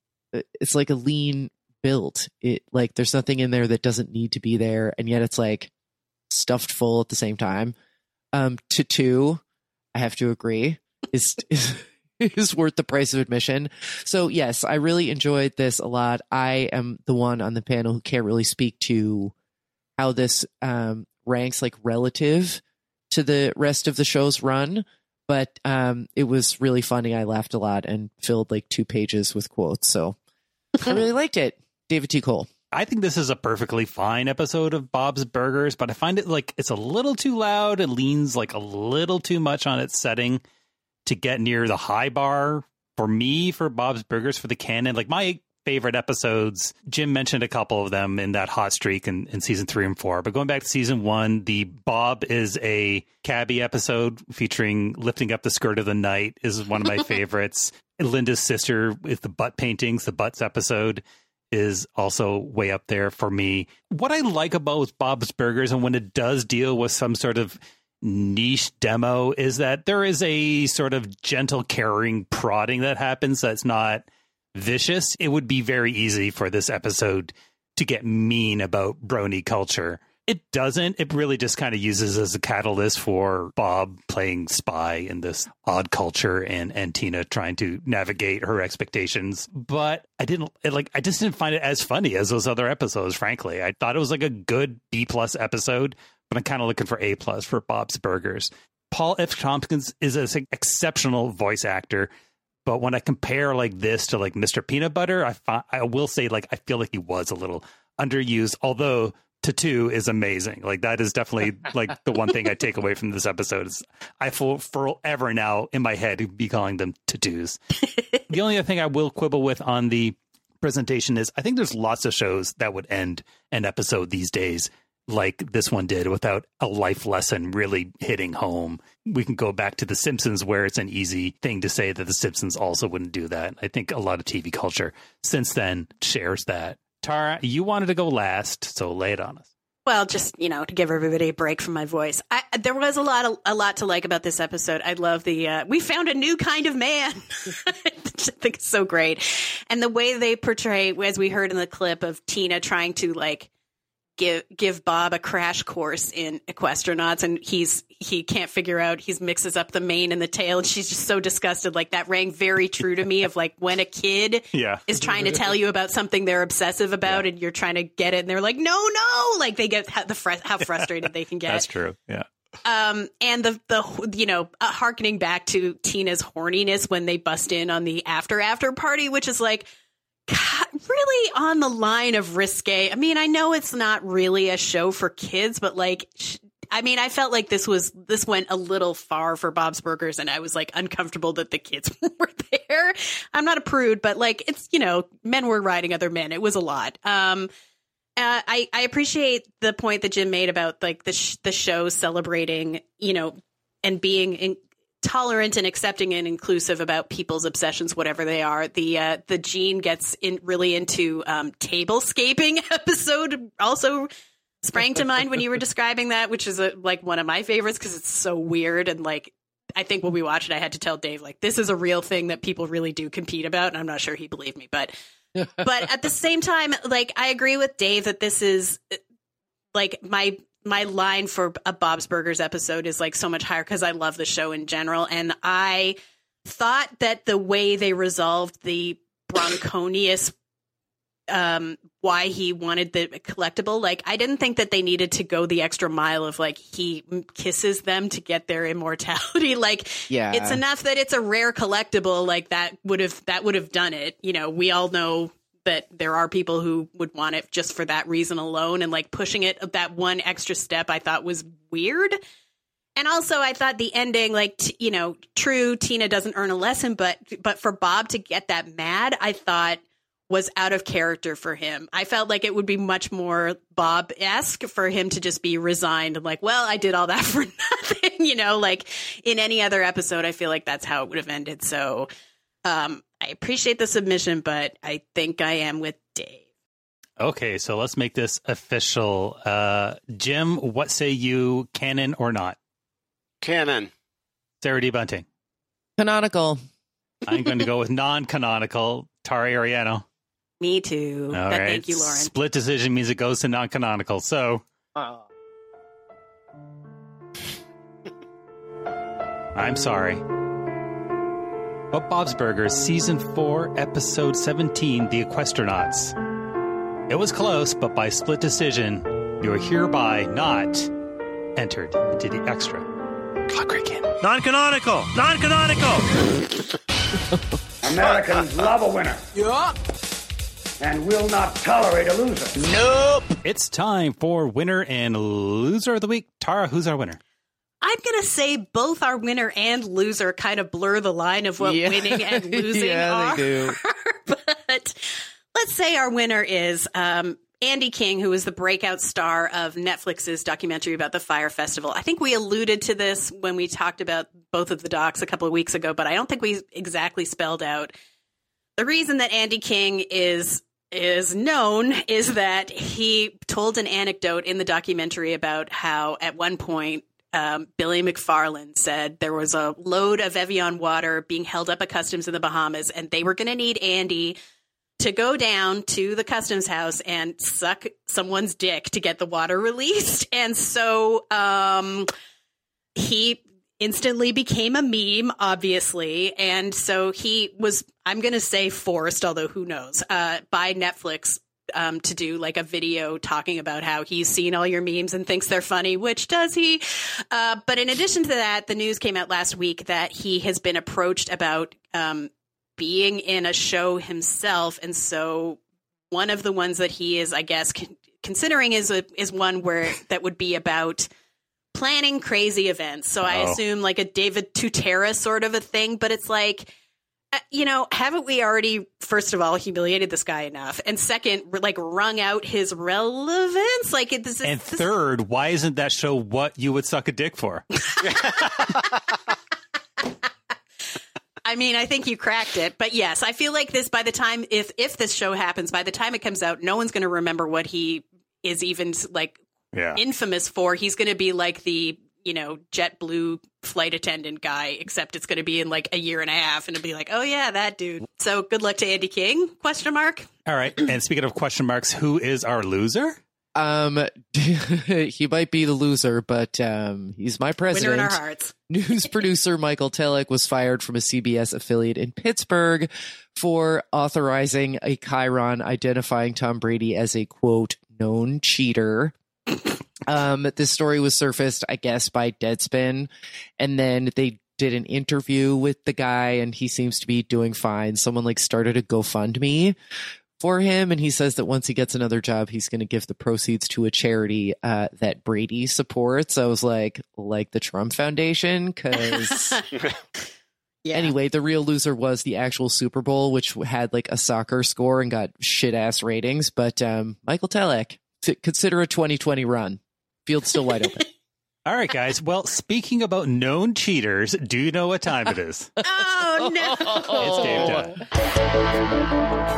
it's like a lean build. It like, there's nothing in there that doesn't need to be there, and yet it's like stuffed full at the same time. Um Tattoo, I have to agree, is is is worth the price of admission. So yes, I really enjoyed this a lot. I am the one on the panel who can't really speak to how this um, ranks like relative to the rest of the show's run, but um, it was really funny. I laughed a lot and filled like two pages with quotes. So I really liked it. David T. Cole. I think this is a perfectly fine episode of Bob's Burgers, but I find it like it's a little too loud. It leans like a little too much on its setting to get near the high bar for me for Bob's Burgers for the canon. Like, my favorite episodes, Jim mentioned a couple of them in that hot streak in, in season three and four. But going back to season one, the Bob is a cabbie episode featuring lifting up the skirt of the night is one of my favorites. Linda's sister with the butt paintings, the butts episode, is also way up there for me. What I like about Bob's Burgers, and when it does deal with some sort of niche demo, is that there is a sort of gentle, caring prodding that happens that's not vicious. It would be very easy for this episode to get mean about brony culture. It doesn't. It really just kind of uses as a catalyst for Bob playing spy in this odd culture, and, and Tina trying to navigate her expectations. But I didn't it, like. I just didn't find it as funny as those other episodes. Frankly, I thought it was like a good B plus episode, but I'm kind of looking for A plus for Bob's Burgers. Paul F. Tompkins is an exceptional voice actor, but when I compare like this to like Mister Peanut Butter, I fi- I will say like I feel like he was a little underused. Although Tattoo is amazing. Like, that is definitely like the one thing I take away from this episode is I for forever now in my head be calling them tattoos. The only other thing I will quibble with on the presentation is I think there's lots of shows that would end an episode these days like this one did without a life lesson really hitting home. We can go back to The Simpsons, where it's an easy thing to say that The Simpsons also wouldn't do that. I think a lot of T V culture since then shares that. Tara, you wanted to go last, so lay it on us. Well, just, you know, to give everybody a break from my voice. I, there was a lot of, a lot to like about this episode. I love the, uh, we found a new kind of man. I think it's so great. And the way they portray, as we heard in the clip of Tina trying to like give, give Bob a crash course in Equestronauts, and he's, he can't figure out, he mixes up the mane and the tail, and she's just so disgusted. Like, that rang very true to me of like when a kid yeah. is trying to tell you about something they're obsessive about, yeah. and you're trying to get it, and they're like, no, no, like they get how, the fr- how frustrated they can get. That's true. Yeah. Um, and the, the, you know, uh, harkening back to Tina's horniness when they bust in on the after after party, which is like, God, really on the line of risque. I mean, I know it's not really a show for kids, but like, sh- I mean, I felt like this was, this went a little far for Bob's Burgers, and I was like uncomfortable that the kids were there. I'm not a prude, but like, it's, you know, men were riding other men. It was a lot. Um, uh, I, I appreciate the point that Jim made about like the, sh- the show celebrating, you know, and being in- tolerant and accepting and inclusive about people's obsessions, whatever they are. The uh, the Gene gets in really into um, tablescaping episode also sprang to mind when you were describing that, which is a, like one of my favorites because it's so weird. And like, I think when we watched it, I had to tell Dave, like, this is a real thing that people really do compete about. And I'm not sure he believed me, but but at the same time, like, I agree with Dave that this is like my my line for a Bob's Burgers episode is like so much higher because I love the show in general. And I thought that the way they resolved the Bronconius, um, why he wanted the collectible, like I didn't think that they needed to go the extra mile of like he kisses them to get their immortality. Like, yeah, it's enough that it's a rare collectible. Like that would have that would have done it. You know, we all know that there are people who would want it just for that reason alone, and like pushing it that one extra step I thought was weird. And also I thought the ending, like, t- you know, true, Tina doesn't earn a lesson, but but for Bob to get that mad, I thought was out of character for him. I felt like it would be much more Bob-esque for him to just be resigned and like, well, I did all that for nothing, you know, like in any other episode, I feel like that's how it would have ended. So um I appreciate the submission, but I think I am with Dave. Okay, so let's make this official. Uh, Jim, what say you, canon or not? Canon. Sarah D. Bunting. Canonical. I'm going to go with non-canonical. Tara Ariano. Me too. All but right. Thank you, Lauren. Split decision means it goes to non-canonical. So Oh. I'm sorry. But Bob's Burgers, Season four, Episode seventeen, The Equestronauts. It was close, but by split decision, you are hereby not entered into the extra. Clock break in. Non-canonical! Non-canonical! Americans love a winner. Yeah. And will not tolerate a loser. Nope. It's time for winner and loser of the week. Tara, who's our winner? I'm going to say both our winner and loser kind of blur the line of what Yeah. winning and losing Yeah, are. they do. But let's say our winner is um, Andy King, who is the breakout star of Netflix's documentary about the Fire Festival. I think we alluded to this when we talked about both of the docs a couple of weeks ago, but I don't think we exactly spelled out. The reason that Andy King is is known is that he told an anecdote in the documentary about how at one point Um, Billy McFarland said there was a load of Evian water being held up at customs in the Bahamas, and they were going to need Andy to go down to the customs house and suck someone's dick to get the water released. And so um, he instantly became a meme, obviously. And so he was, I'm going to say forced, although who knows, uh, by Netflix Um, to do like a video talking about how he's seen all your memes and thinks they're funny, which does he? Uh, but in addition to that, the news came out last week that he has been approached about um, being in a show himself. And so one of the ones that he is, I guess, con- considering is a, is one where that would be about planning crazy events. So I Oh. assume like a David Tutera sort of a thing, but it's like, Uh, you know, haven't we already, first of all, humiliated this guy enough? And second, like, wrung out his relevance? Like, it, this is. And this- third, why isn't that show what you would suck a dick for? I mean, I think you cracked it. But yes, I feel like this, by the time, if, if this show happens, by the time it comes out, no one's going to remember what he is even, like, Yeah. infamous for. He's going to be like the, you know, JetBlue flight attendant guy, except it's going to be in like a year and a half, and it'll be like, oh yeah, that dude. So good luck to Andy King? Question mark. All right. And speaking of question marks, who is our loser? Um, he might be the loser, but um, he's my president. Winner in our hearts. News producer Michael Telek was fired from a C B S affiliate in Pittsburgh for authorizing a chyron identifying Tom Brady as a, quote, known cheater. Um, this story was surfaced, I guess, by Deadspin, and then they did an interview with the guy, and he seems to be doing fine. Someone like started a GoFundMe for him, and he says that once he gets another job, he's going to give the proceeds to a charity uh, that Brady supports. I was like, like the Trump Foundation, because Yeah. anyway, the real loser was the actual Super Bowl, which had like a soccer score and got shit ass ratings. But um, Michael Telek, t- consider a twenty twenty run. Field's still wide open. All right, guys. Well, speaking about known cheaters, do you know what time it is? Oh, no. It's game time.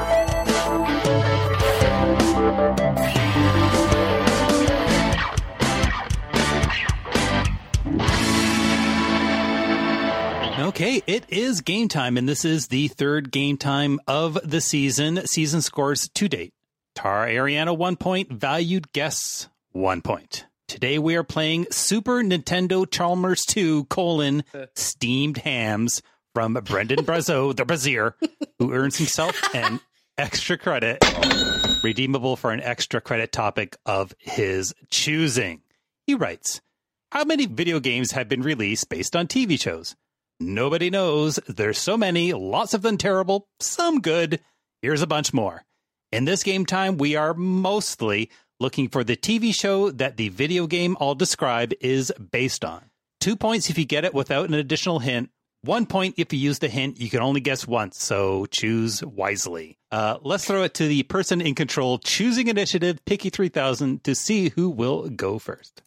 Okay, it is game time, and this is the third game time of the season. Season scores to date. Tara Ariano, one point. Valued guests, one point. Today we are playing Super Nintendo Chalmers two, colon, Steamed Hams from Brendan Brazo, the Brazier, who earns himself an extra credit, redeemable for an extra credit topic of his choosing. He writes, how many video games have been released based on T V shows? Nobody knows. There's so many, lots of them terrible, some good. Here's a bunch more. In this game time, we are mostly looking for the T V show that the video game I'll describe is based on. Two points if you get it without an additional hint. One point if you use the hint. You can only guess once, so choose wisely. Uh, let's throw it to the person in control, choosing initiative, Picky three thousand, to see who will go first.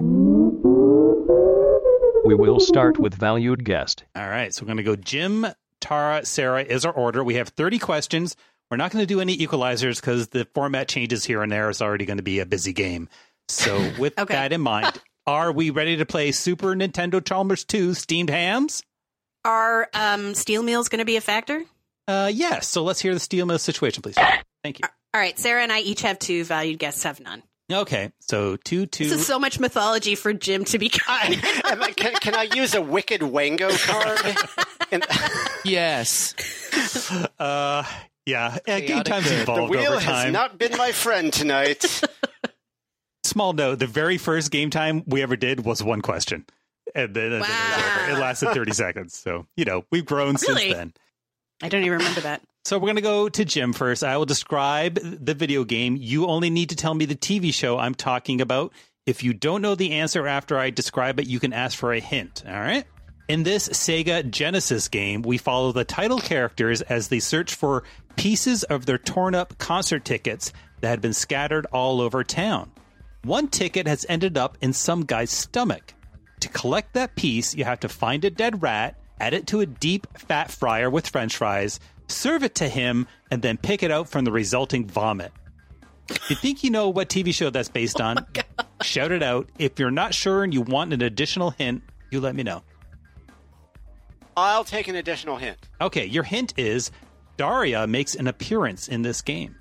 We will start with valued guest. All right, so we're going to go Jim, Tara, Sarah is our order. We have thirty questions. We're not going to do any equalizers because the format changes here and there. It's already going to be a busy game. So with okay. that in mind, are we ready to play Super Nintendo Chalmers two Steamed Hams? Are um, steel meals going to be a factor? Uh, yes. So let's hear the steel meal situation, please. Thank you. All right. Sarah and I each have two. Valued guests have none. Okay. So two, two. This is so much mythology for Jim to be kind. I, can, can I use a Wicked Wango card? In- yes. Uh, yeah. Uh, game time's involved The wheel over time. has not been my friend tonight. Small note, the very first game time we ever did was one question. And then, and wow. then it was over. It lasted thirty seconds. So, you know, we've grown really? since then. I don't even remember that. So we're going to go to Jim first. I will describe the video game. You only need to tell me the T V show I'm talking about. If you don't know the answer after I describe it, you can ask for a hint. All right? In this Sega Genesis game, we follow the title characters as they search for pieces of their torn up concert tickets that had been scattered all over town. One ticket has ended up in some guy's stomach. To collect that piece, you have to find a dead rat, add it to a deep fat fryer with french fries, serve it to him, and then pick it out from the resulting vomit. If you think you know what T V show that's based on, oh shout it out. If you're not sure and you want an additional hint, you let me know. I'll take an additional hint. Okay, your hint is Daria makes an appearance in this game.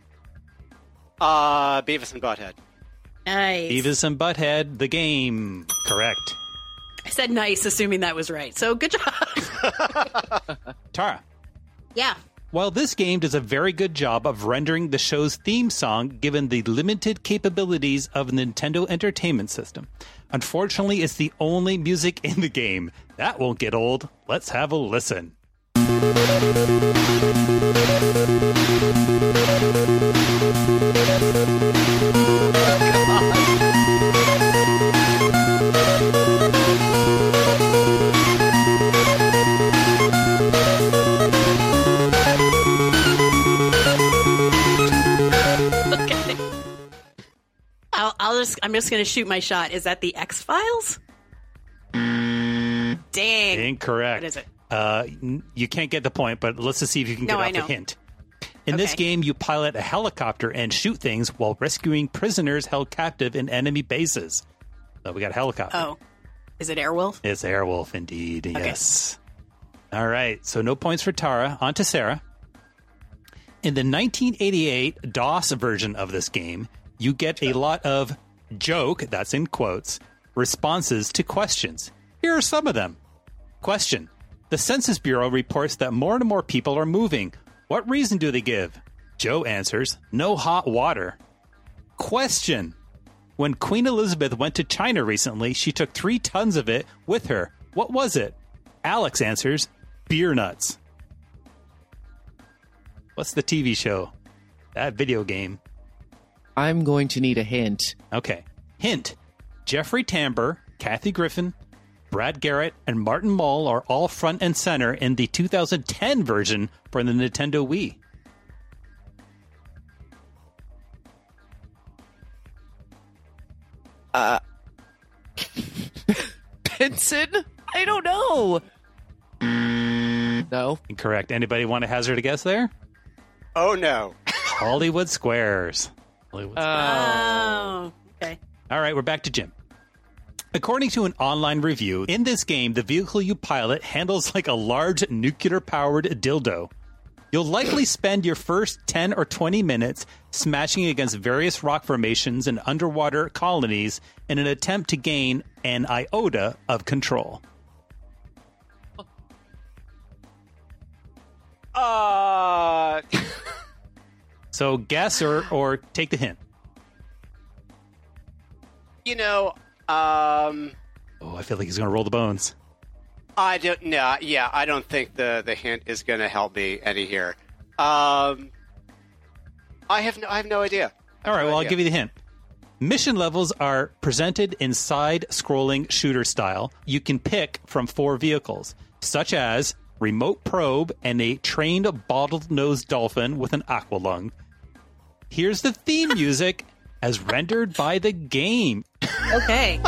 Uh, Beavis and Butthead. Nice. Beavis and Butthead, the game. Correct. I said nice, assuming that was right. So good job. Tara. Yeah. While this game does a very good job of rendering the show's theme song given the limited capabilities of the Nintendo Entertainment System, unfortunately, it's the only music in the game. That won't get old. Let's have a listen. I'll, I'll just, I'm just going to shoot my shot. Is that the X-Files? Dang. Incorrect. What is it? Uh, you can't get the point, but let's just see if you can No, get I off the know. hint. In Okay. this game, you pilot a helicopter and shoot things while rescuing prisoners held captive in enemy bases. So we got a helicopter. Oh. Is it Airwolf? It's Airwolf, indeed. Yes. All right. So no points for Tara. On to Sarah. In the nineteen eighty-eight DOS version of this game, you get a lot of joke, that's in quotes, responses to questions. Here are some of them. Question. The Census Bureau reports that more and more people are moving. What reason do they give? Joe answers, no hot water. Question. When Queen Elizabeth went to China recently, she took three tons of it with her. What was it? Alex answers, beer nuts. What's the T V show? That video game. I'm going to need a hint. Okay. Hint. Jeffrey Tambor, Kathy Griffin, Brad Garrett, and Martin Mull are all front and center in the two thousand ten version for the Nintendo Wii. Uh, Benson? I don't know. No. Incorrect. Anybody want to hazard a guess there? Oh, no. Hollywood Squares. Hollywood Squares. Oh, okay. All right, we're back to Jim. According to an online review, in this game, the vehicle you pilot handles like a large nuclear-powered dildo. You'll likely spend your first ten or twenty minutes smashing against various rock formations and underwater colonies in an attempt to gain an iota of control. Uh, So guess or, or take the hint. you know, um, Oh, I feel like he's going to roll the bones. I don't know. Yeah, I don't think the, the hint is going to help me any here. Um, I have no, I have no idea. All right, no well, I'll idea. give you the hint. Mission levels are presented in side-scrolling shooter style. You can pick from four vehicles, such as remote probe and a trained bottlenose dolphin with an aqua lung. Here's the theme music as rendered by the game. Okay.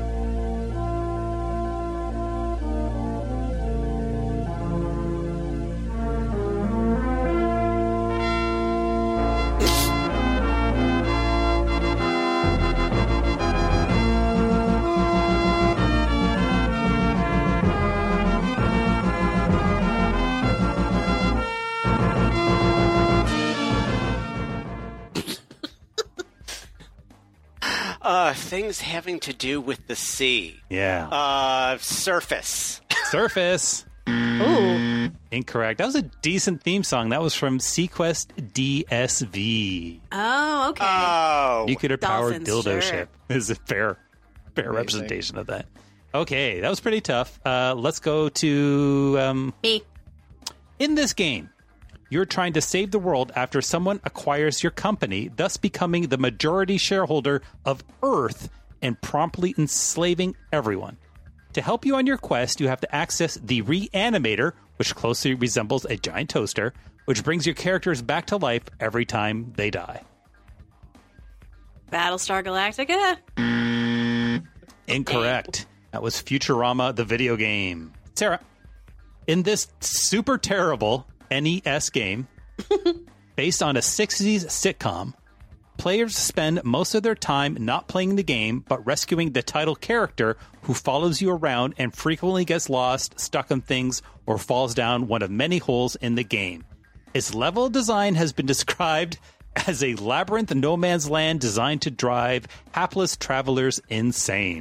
Uh, things having to do with the sea. Yeah. Uh, surface. Surface. Ooh. Incorrect. That was a decent theme song. That was from Sequest D S V. Oh, okay. Oh. Nuclear powered Dolphins, dildo sure. ship is a fair, fair representation of that. Okay, that was pretty tough. Uh, let's go to um, Me. in this game. You're trying to save the world after someone acquires your company, thus becoming the majority shareholder of Earth and promptly enslaving everyone. To help you on your quest, you have to access the Reanimator, which closely resembles a giant toaster, which brings your characters back to life every time they die. Battlestar Galactica? Incorrect. That was Futurama, the video game. Sarah, in this super terrible N E S game, based on a sixties sitcom, players spend most of their time not playing the game, but rescuing the title character who follows you around and frequently gets lost, stuck on things, or falls down one of many holes in the game. Its level design has been described as a labyrinth no man's land designed to drive hapless travelers insane.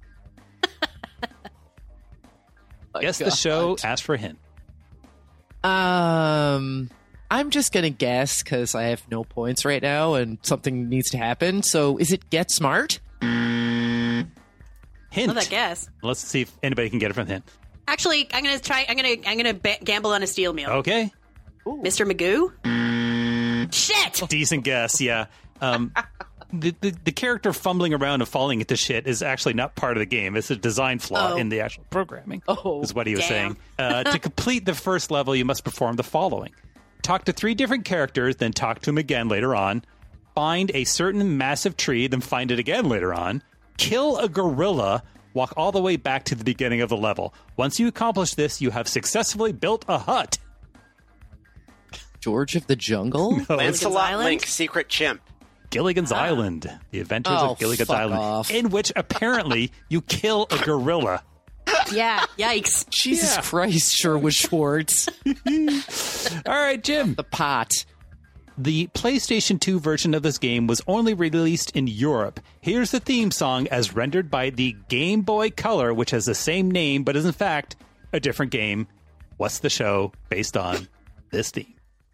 Guess the God. show, ask for a hint. Um, I'm just gonna guess because I have no points right now, and something needs to happen. So, is it Get Smart? Hint. Love that guess. Let's see if anybody can get it from the hint. Actually, I'm gonna try. I'm gonna. I'm gonna ba- gamble on a steel meal. Okay. Mister Magoo. Shit. Decent guess, yeah. Um, the, the the character fumbling around and falling into shit is actually not part of the game. It's a design flaw Oh. in the actual programming, Oh, is what he was damn. saying. Uh, to complete the first level, you must perform the following. Talk to three different characters, then talk to them again later on. Find a certain massive tree, then find it again later on. Kill a gorilla. Walk all the way back to the beginning of the level. Once you accomplish this, you have successfully built a hut. George of the Jungle? No, Lancelot Island? Link, Secret Chimp. Gilligan's Island. The Adventures Oh, of Gilligan's fuck Island. off. In which apparently you kill a gorilla. Yeah. Yikes. Jesus Yeah. Christ, Sherwood Schwartz. All right, Jim. The pot. The PlayStation two version of this game was only released in Europe. Here's the theme song as rendered by the Game Boy Color, which has the same name but is in fact a different game. What's the show based on this theme?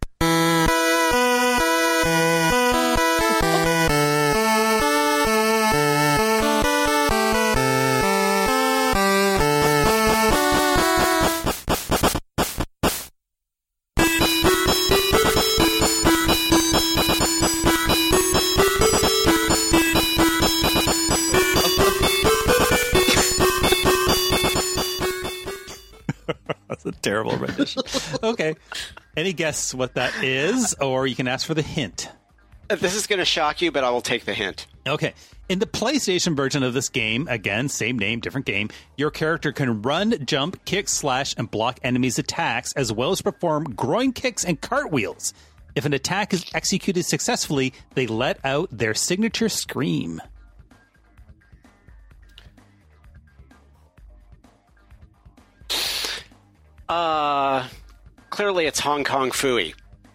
That's a terrible rendition. Okay. Any guess what that is? Or you can ask for the hint. This is going to shock you, but I will take the hint. Okay. In the PlayStation version of this game, again, same name, different game, your character can run, jump, kick, slash, and block enemies' attacks, as well as perform groin kicks and cartwheels. If an attack is executed successfully, they let out their signature scream. Uh, clearly it's Hong Kong Phooey.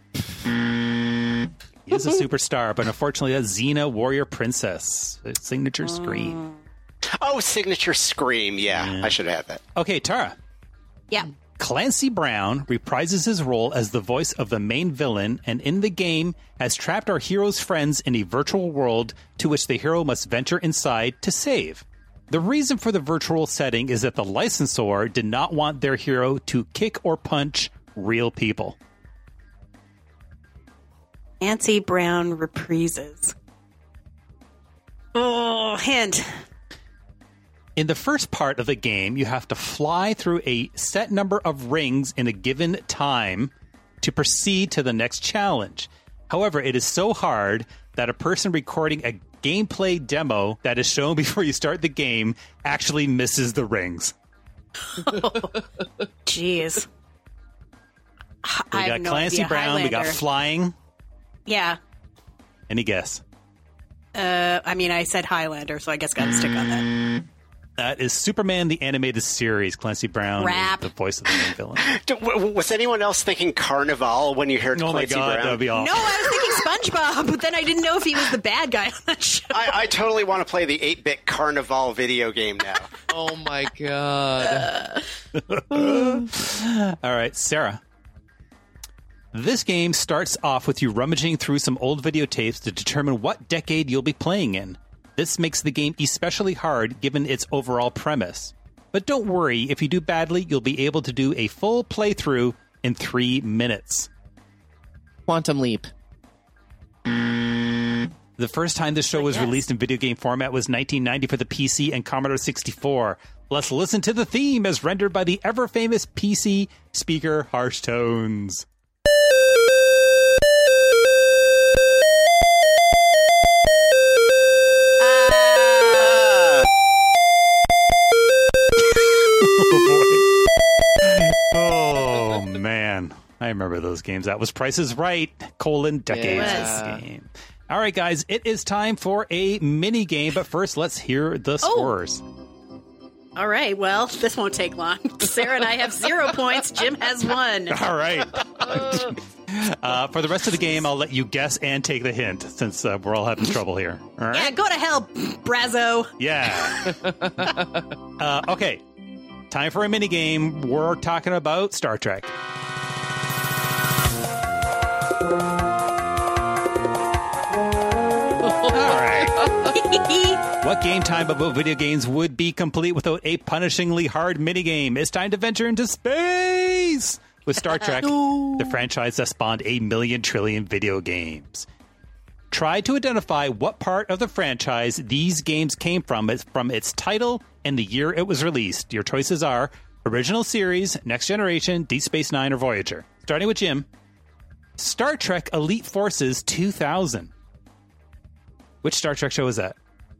He is a superstar, but unfortunately, that's Xena Warrior Princess. Signature Scream. Oh, Signature Scream. Yeah, yeah. I should have that. Okay, Tara. Yeah. Clancy Brown reprises his role as the voice of the main villain, and in the game has trapped our hero's friends in a virtual world to which the hero must venture inside to save. The reason for the virtual setting is that the licensor did not want their hero to kick or punch real people. Clancy Brown reprises. Oh, hint. In the first part of the game, you have to fly through a set number of rings in a given time to proceed to the next challenge. However, it is so hard that a person recording a gameplay demo that is shown before you start the game actually misses the rings. Jeez. We I got have no Clancy idea. Brown, we got Highlander. flying. Yeah. Any guess? Uh, I mean, I said Highlander, so I guess got to stick on that. That is Superman, the animated series. Clancy Brown Rap. is the voice of the main villain. D- w- Was anyone else thinking Carnival when you heard Oh my Clancy God, Brown? that would be awful. No, I was thinking SpongeBob, but then I didn't know if he was the bad guy on that show. I, I totally want to play the eight-bit Carnival video game now. Oh my god. All right, Sarah. This game starts off with you rummaging through some old videotapes to determine what decade you'll be playing in. This makes the game especially hard given its overall premise. But don't worry, if you do badly, you'll be able to do a full playthrough in three minutes. Quantum Leap. The first time this show was yes. released in video game format was nineteen ninety for the P C and Commodore sixty-four. Let's listen to the theme as rendered by the ever-famous P C speaker Harsh Tones. Oh, man. I remember those games. That was Price is Right, colon, decades Yeah. game. All right, guys, it is time for a mini game, but first, let's hear the scores. All right, well, this won't take long. Sarah and I have zero points. Jim has one. All right. uh, for the rest of the game, I'll let you guess and take the hint, since uh, we're all having trouble here. All right? Yeah, go to hell, Brazo. Yeah. uh, okay. Time for a mini game. We're talking about Star Trek. All right. What game time about video games would be complete without a punishingly hard minigame? It's time to venture into space with Star Trek, the franchise that spawned a million trillion video games. Try to identify what part of the franchise these games came from from its title and the year it was released. Your choices are Original Series, Next Generation, Deep Space Nine, or Voyager. Starting with Jim. Star Trek Elite Forces two thousand. Which Star Trek show is that?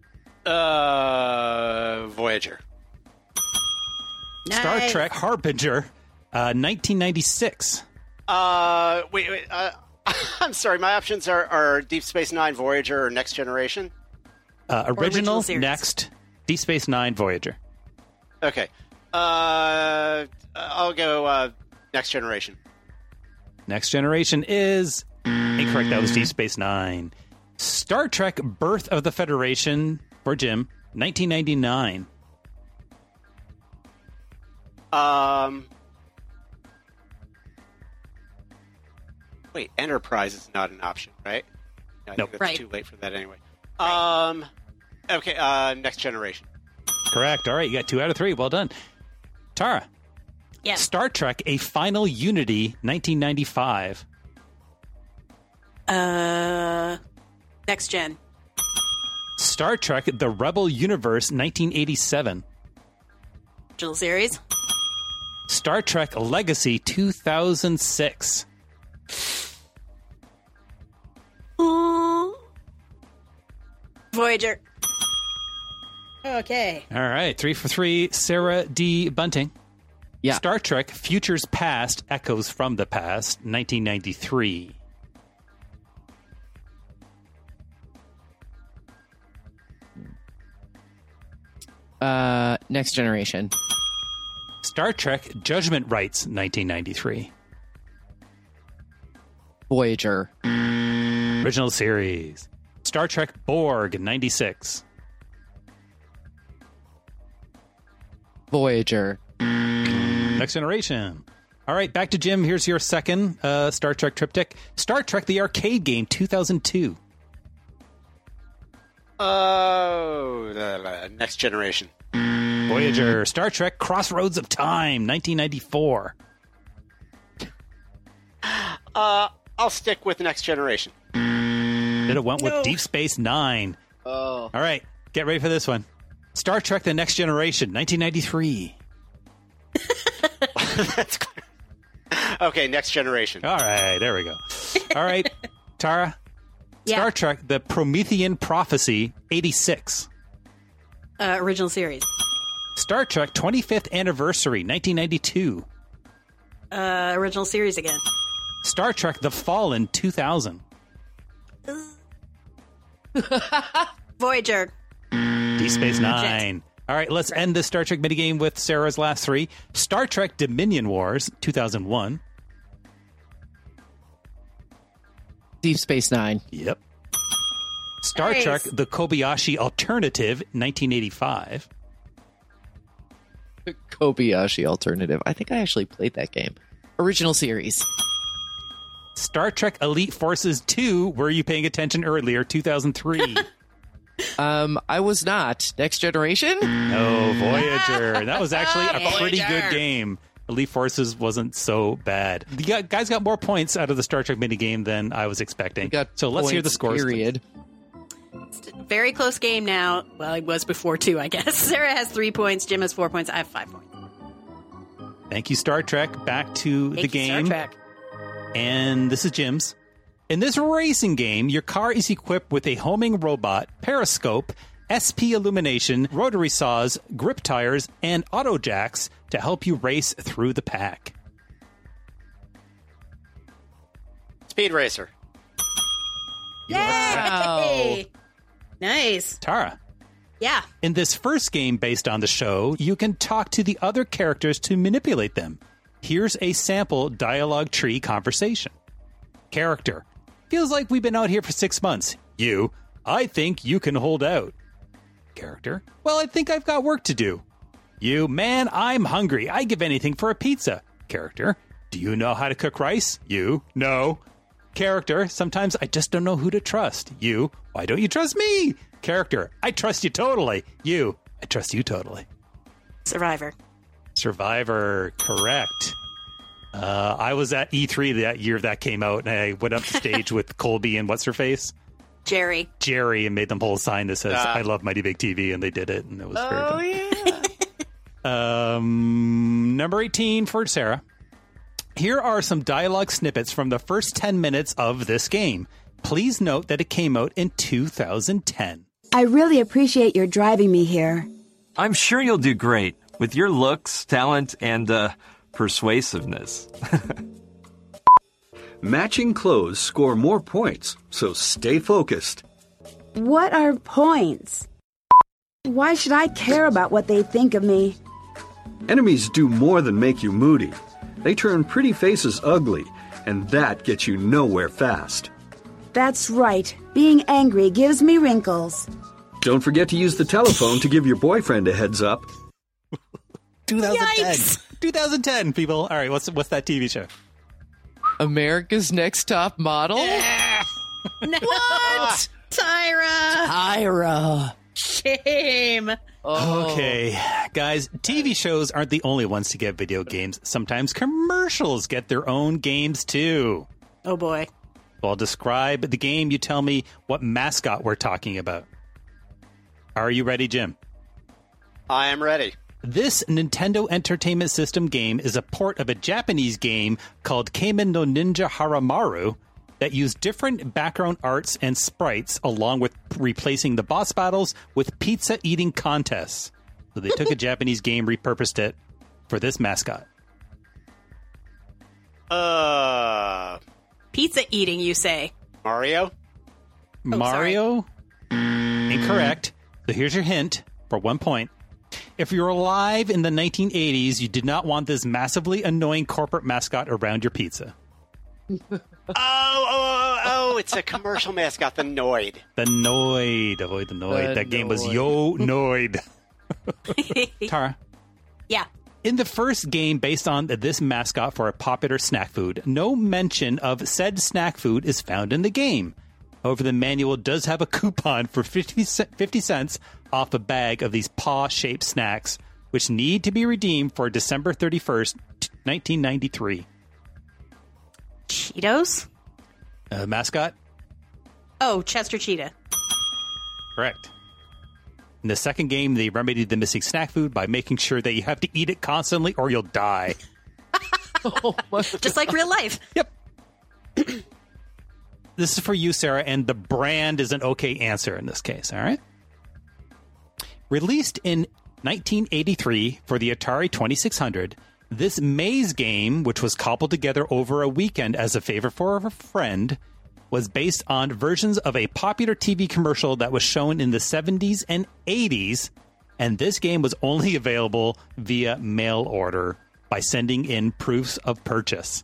Uh, Voyager. Nice. Star Trek Harbinger, uh, nineteen ninety-six. Uh, wait, wait. Uh, I'm sorry. My options are, are Deep Space Nine, Voyager, or Next Generation. Uh, original, original series. Next, Deep Space Nine, Voyager. Okay. Uh, I'll go uh, Next Generation. Next Generation is incorrect. That was Deep Space Nine. Star Trek Birth of the Federation for Jim, nineteen ninety-nine. Um, wait, Enterprise is not an option, right? No, I Nope. think that's Right. too late for that anyway. Um, okay, uh, Next Generation. Correct. All right, you got two out of three. Well done. Tara. Yeah. Star Trek A Final Unity, nineteen ninety-five. Uh, Next Gen. Star Trek The Rebel Universe, nineteen eighty-seven. Original series. Star Trek Legacy, two thousand six. Ooh. Voyager. Okay. All right, three for three. Sarah D. Bunting. Yeah. Star Trek Futures Past, Echoes from the Past, nineteen ninety-three. Uh, Next Generation. Star Trek Judgment Rights, nineteen ninety-three. Voyager. Original series. Star Trek Borg, ninety-six. Voyager. Next Generation. All right, back to Jim. Here's your second uh, Star Trek triptych. Star Trek the Arcade Game, two thousand two. Oh, uh, Next Generation. Voyager. Star Trek Crossroads of Time, nineteen ninety-four. Uh, I'll stick with Next Generation. Then it went with No. Deep Space Nine. Oh. All right, get ready for this one. Star Trek The Next Generation, nineteen ninety-three. That's clear. Okay, Next Generation. All right, there we go. All right, Tara. Yeah. Star Trek The Promethean Prophecy, eighty-six. Uh, original series. Star Trek twenty-fifth Anniversary, nineteen ninety-two. Uh, original series again. Star Trek The Fallen, two thousand. Voyager. Deep Space Nine. All right, let's end this Star Trek minigame with Sarah's last three. Star Trek Dominion Wars, two thousand one. Deep Space Nine. Yep. Star Nice. Trek The Kobayashi Alternative, nineteen eighty-five. Kobayashi Alternative. I think I actually played that game. Original series. Star Trek Elite Forces two, were you paying attention earlier, two thousand three? Um, I was not. Next Generation? No, Voyager. That was actually a pretty Voyager. good game. Elite Forces wasn't so bad. The gu- guys got more points out of the Star Trek minigame than I was expecting. Got so let's hear the points, scores. Period. Very close game now. Well, it was before two, I guess. Sarah has three points. Jim has four points. I have five points. Thank you, Star Trek. Back to Thank the you, game. Star Trek. And this is Jim's. In this racing game, your car is equipped with a homing robot, periscope, S P illumination, rotary saws, grip tires, and auto jacks to help you race through the pack. Speed Racer. Yay! Nice. Tara. Yeah. In this first game based on the show, you can talk to the other characters to manipulate them. Here's a sample dialogue tree conversation. Character. Feels like we've been out here for six months. You. I think you can hold out. Character. Well, I think I've got work to do. You. Man, I'm hungry. I give anything for a pizza. Character. Do you know how to cook rice? You. No. Character. Sometimes I just don't know who to trust. You. Why don't you trust me? Character. I trust you totally. You. I trust you totally. Survivor. Survivor, correct. Uh, I was at E three that year that came out, and I went up stage with Colby and what's her face? Jerry. Jerry, and made them hold a sign that says, Uh, I love Mighty Big T V, and they did it, and it was Oh, very good. Um, number eighteen for Sarah. Here are some dialogue snippets from the first ten minutes of this game. Please note that it came out in two thousand ten. I really appreciate your driving me here. I'm sure you'll do great with your looks, talent, and uh, persuasiveness. Matching clothes score more points, so stay focused. What are points? Why should I care about what they think of me? Enemies do more than make you moody. They turn pretty faces ugly, and that gets you nowhere fast. That's right. Being angry gives me wrinkles. Don't forget to use the telephone to give your boyfriend a heads up. twenty ten. twenty ten, people. All right, what's what's that T V show? America's Next Top Model? What? Tyra. Tyra. Shame. Oh. Okay, guys, T V shows aren't the only ones to get video games. Sometimes commercials get their own games, too. Oh, boy. Well, describe the game. You tell me what mascot we're talking about. Are you ready, Jim? I am ready. This Nintendo Entertainment System game is a port of a Japanese game called Keimen no Ninja Haramaru that used different background arts and sprites along with replacing the boss battles with pizza eating contests. So they took a Japanese game, repurposed it for this mascot. Uh, Pizza eating, you say? Mario? Oh, Mario? Incorrect. So here's your hint for one point. If you're alive in the nineteen eighties, you did not want this massively annoying corporate mascot around your pizza. oh, oh, oh, it's a commercial mascot, the Noid. The Noid. Avoid the Noid. The that game was Noid. Yo Noid. Tara. Yeah. In the first game based on this mascot for a popular snack food, no mention of said snack food is found in the game. However, the manual does have a coupon for fifty cents off a bag of these paw-shaped snacks, which need to be redeemed for December thirty-first, nineteen ninety-three. Cheetos? Uh, mascot? Oh, Chester Cheetah. Correct. In the second game, they remedied the missing snack food by making sure that you have to eat it constantly or you'll die. Oh my Just like real life. Yep. This is for you, Sarah, and the brand is an okay answer in this case, all right? Released in nineteen eighty-three for the Atari twenty-six hundred, this maze game, which was cobbled together over a weekend as a favor for a friend, was based on versions of a popular T V commercial that was shown in the seventies and eighties, and this game was only available via mail order by sending in proofs of purchase.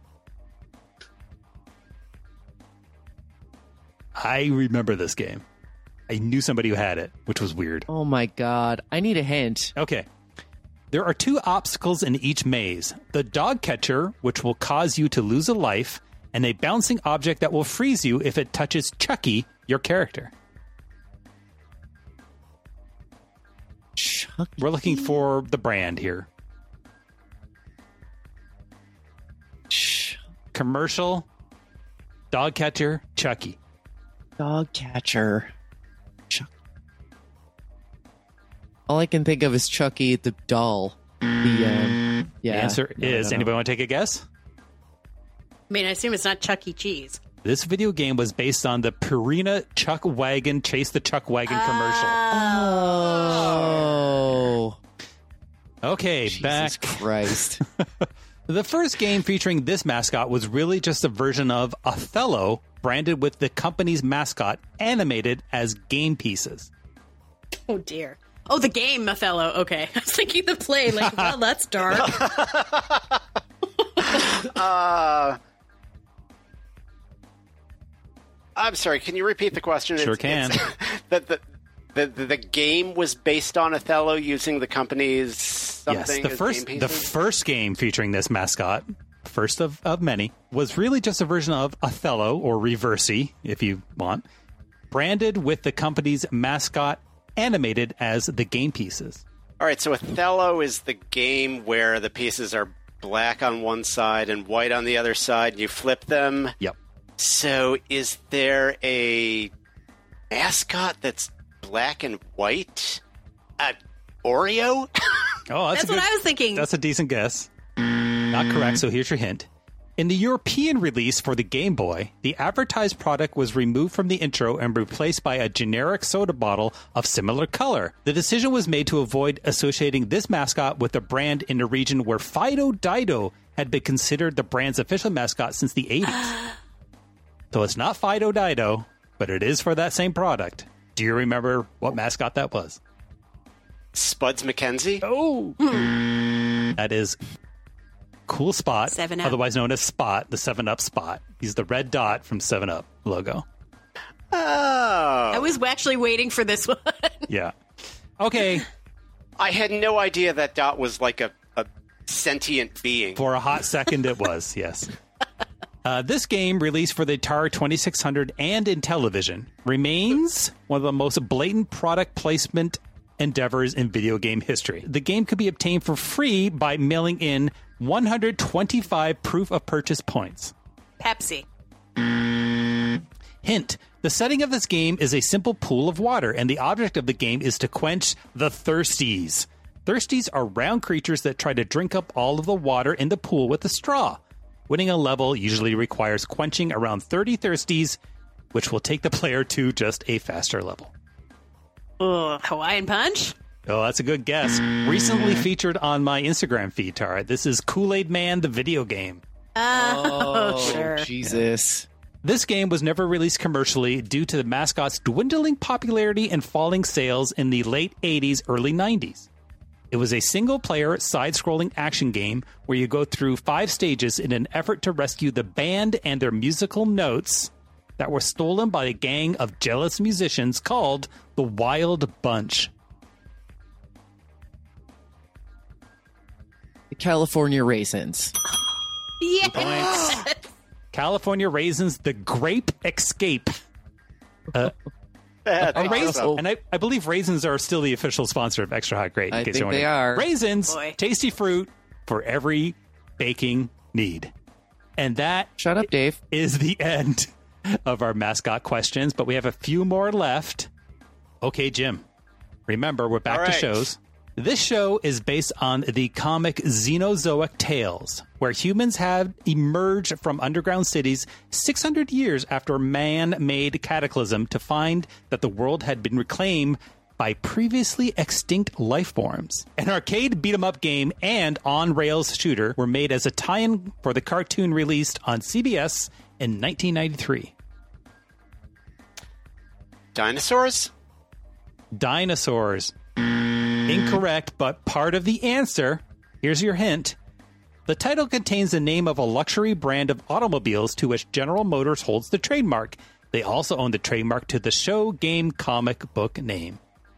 I remember this game. I knew somebody who had it, which was weird. Oh my god. I need a hint. Okay. There are two obstacles in each maze. The dog catcher, which will cause you to lose a life, and a bouncing object that will freeze you if it touches Chucky, your character. Chucky? We're looking for the brand here. Ch- Commercial, dog catcher, Chucky. Dog catcher. Chuck. All I can think of is Chucky the doll. The um, yeah. The answer No, is, no, no. anybody want to take a guess? I mean, I assume it's not Chuck E. Cheese. This video game was based on the Purina Chuck Wagon Chase the Chuck Wagon commercial. Oh. Okay, Jesus back. Christ. The first game featuring this mascot was really just a version of Othello, branded with the company's mascot animated as game pieces. Oh, dear. Oh, the game, Othello. Okay. I was thinking the play. Like, well, that's dark. uh, I'm sorry, can you repeat the question? Sure it's, can. It's, the, the, the, the, the game was based on Othello using the company's something Yes, the as first game the pieces? first game featuring this mascot, first of, of many, was really just a version of Othello, or Reversi, if you want, branded with the company's mascot animated as the game pieces. All right, so Othello is the game where the pieces are black on one side and white on the other side, and you flip them. Yep. So is there a mascot that's black and white? Uh, Oreo? Oh, that's, That's a good, what I was thinking. That's a decent guess. Not correct, so here's your hint. In the European release for the Game Boy, the advertised product was removed from the intro and replaced by a generic soda bottle of similar color. The decision was made to avoid associating this mascot with a brand in a region where Fido Dido had been considered the brand's official mascot since the eighties. So it's not Fido Dido, but it is for that same product. Do you remember what mascot that was? Spuds McKenzie? Oh! That is Cool Spot, seven up. Otherwise known as Spot, the seven up Spot. He's the red dot from seven up logo. Oh. I was actually waiting for this one. Yeah. Okay. I had no idea that dot was like a, a sentient being. For a hot second, it was, yes. Uh, this game, released for the Atari twenty-six hundred and in television, remains one of the most blatant product placement endeavors in video game history. The game could be obtained for free by mailing in one hundred twenty-five proof of purchase points. Pepsi. Hint, the setting of this game is a simple pool of water, and the object of the game is to quench the thirsties. Thirsties are round creatures that try to drink up all of the water in the pool with a straw. Winning a level usually requires quenching around thirty thirsties, which will take the player to just a faster level. Ugh, Hawaiian Punch? Oh, that's a good guess. Recently featured on my Instagram feed, Tara. This is Kool-Aid Man, the video game. Oh, sure. Jesus. This game was never released commercially due to the mascot's dwindling popularity and falling sales in the late eighties, early nineties. It was a single-player, side-scrolling action game where you go through five stages in an effort to rescue the band and their musical notes that were stolen by a gang of jealous musicians called the Wild Bunch. The California Raisins. Yes. California Raisins, The Grape Escape. Uh, Yeah, a raisin, so. and I, I believe raisins are still the official sponsor of Extra Hot Grade. In I case think you're wondering. they are. Raisins, Boy. tasty fruit for every baking need. And that Shut up, Dave. is the end of our mascot questions, but we have a few more left. Okay, Jim. Remember, we're back All to right. shows. This show is based on the comic Xenozoic Tales, where humans have emerged from underground cities six hundred years after man-made cataclysm to find that the world had been reclaimed by previously extinct life forms. An arcade beat-em-up game and on-rails shooter were made as a tie-in for the cartoon released on C B S in nineteen ninety-three. Dinosaurs? Dinosaurs. Incorrect, but part of the answer. Here's your hint. The title contains the name of a luxury brand of automobiles to which General Motors holds the trademark. They also own the trademark to the show game comic book name.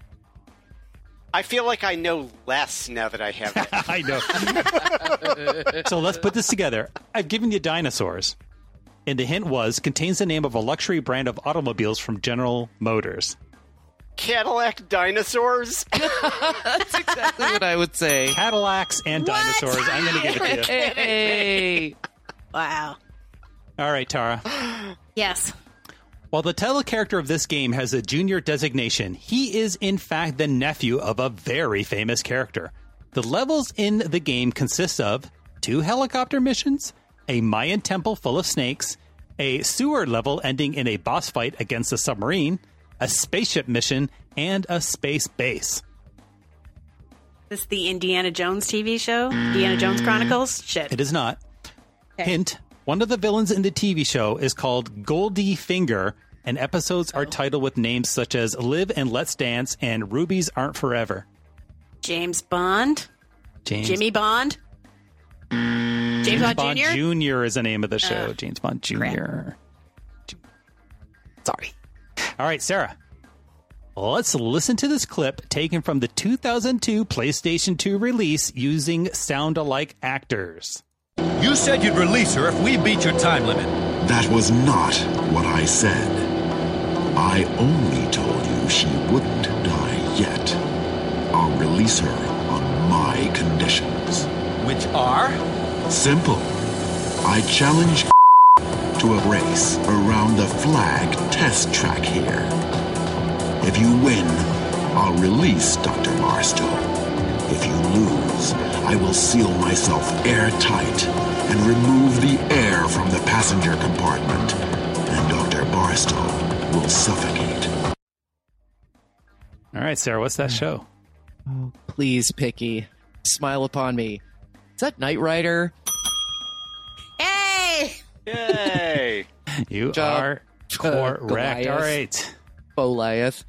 I feel like I know less now that I have it. I know. So let's put this together. I've given you dinosaurs. And the hint was, contains the name of a luxury brand of automobiles from General Motors. Cadillac dinosaurs? That's exactly what I would say. Cadillacs and What? dinosaurs. I'm going to give it to you. Hey. Wow. All right, Tara. Yes. While the title character of this game has a junior designation, he is in fact the nephew of a very famous character. The levels in the game consist of two helicopter missions, a Mayan temple full of snakes, a sewer level ending in a boss fight against a submarine, a spaceship mission, and a space base. This is the Indiana Jones T V show? Indiana Jones Chronicles? Shit. It is not. Okay. Hint, one of the villains in the T V show is called Goldie Finger, and episodes are titled with names such as Live and Let's Dance and Rubies Aren't Forever. James Bond? James Jimmy Bond? James, James Bond, Bond Junior? Junior is the name of the show. Uh, James Bond Junior Sorry. All right, Sarah. Let's listen to this clip taken from the two thousand two PlayStation two release using sound-alike actors. You said you'd release her if we beat your time limit. That was not what I said. I only told you she wouldn't die yet. I'll release her on my conditions. Which are? Simple. I challenge to a race around the flag test track here. If you win, I'll release Doctor Barstow. If you lose, I will seal myself airtight and remove the air from the passenger compartment, and Doctor Barstow will suffocate. All right, Sarah, what's that show? Oh, please, Picky. Smile upon me. Is that Knight Rider? Hey! Yay! You job, are uh, correct. Goliath. All right. Goliath.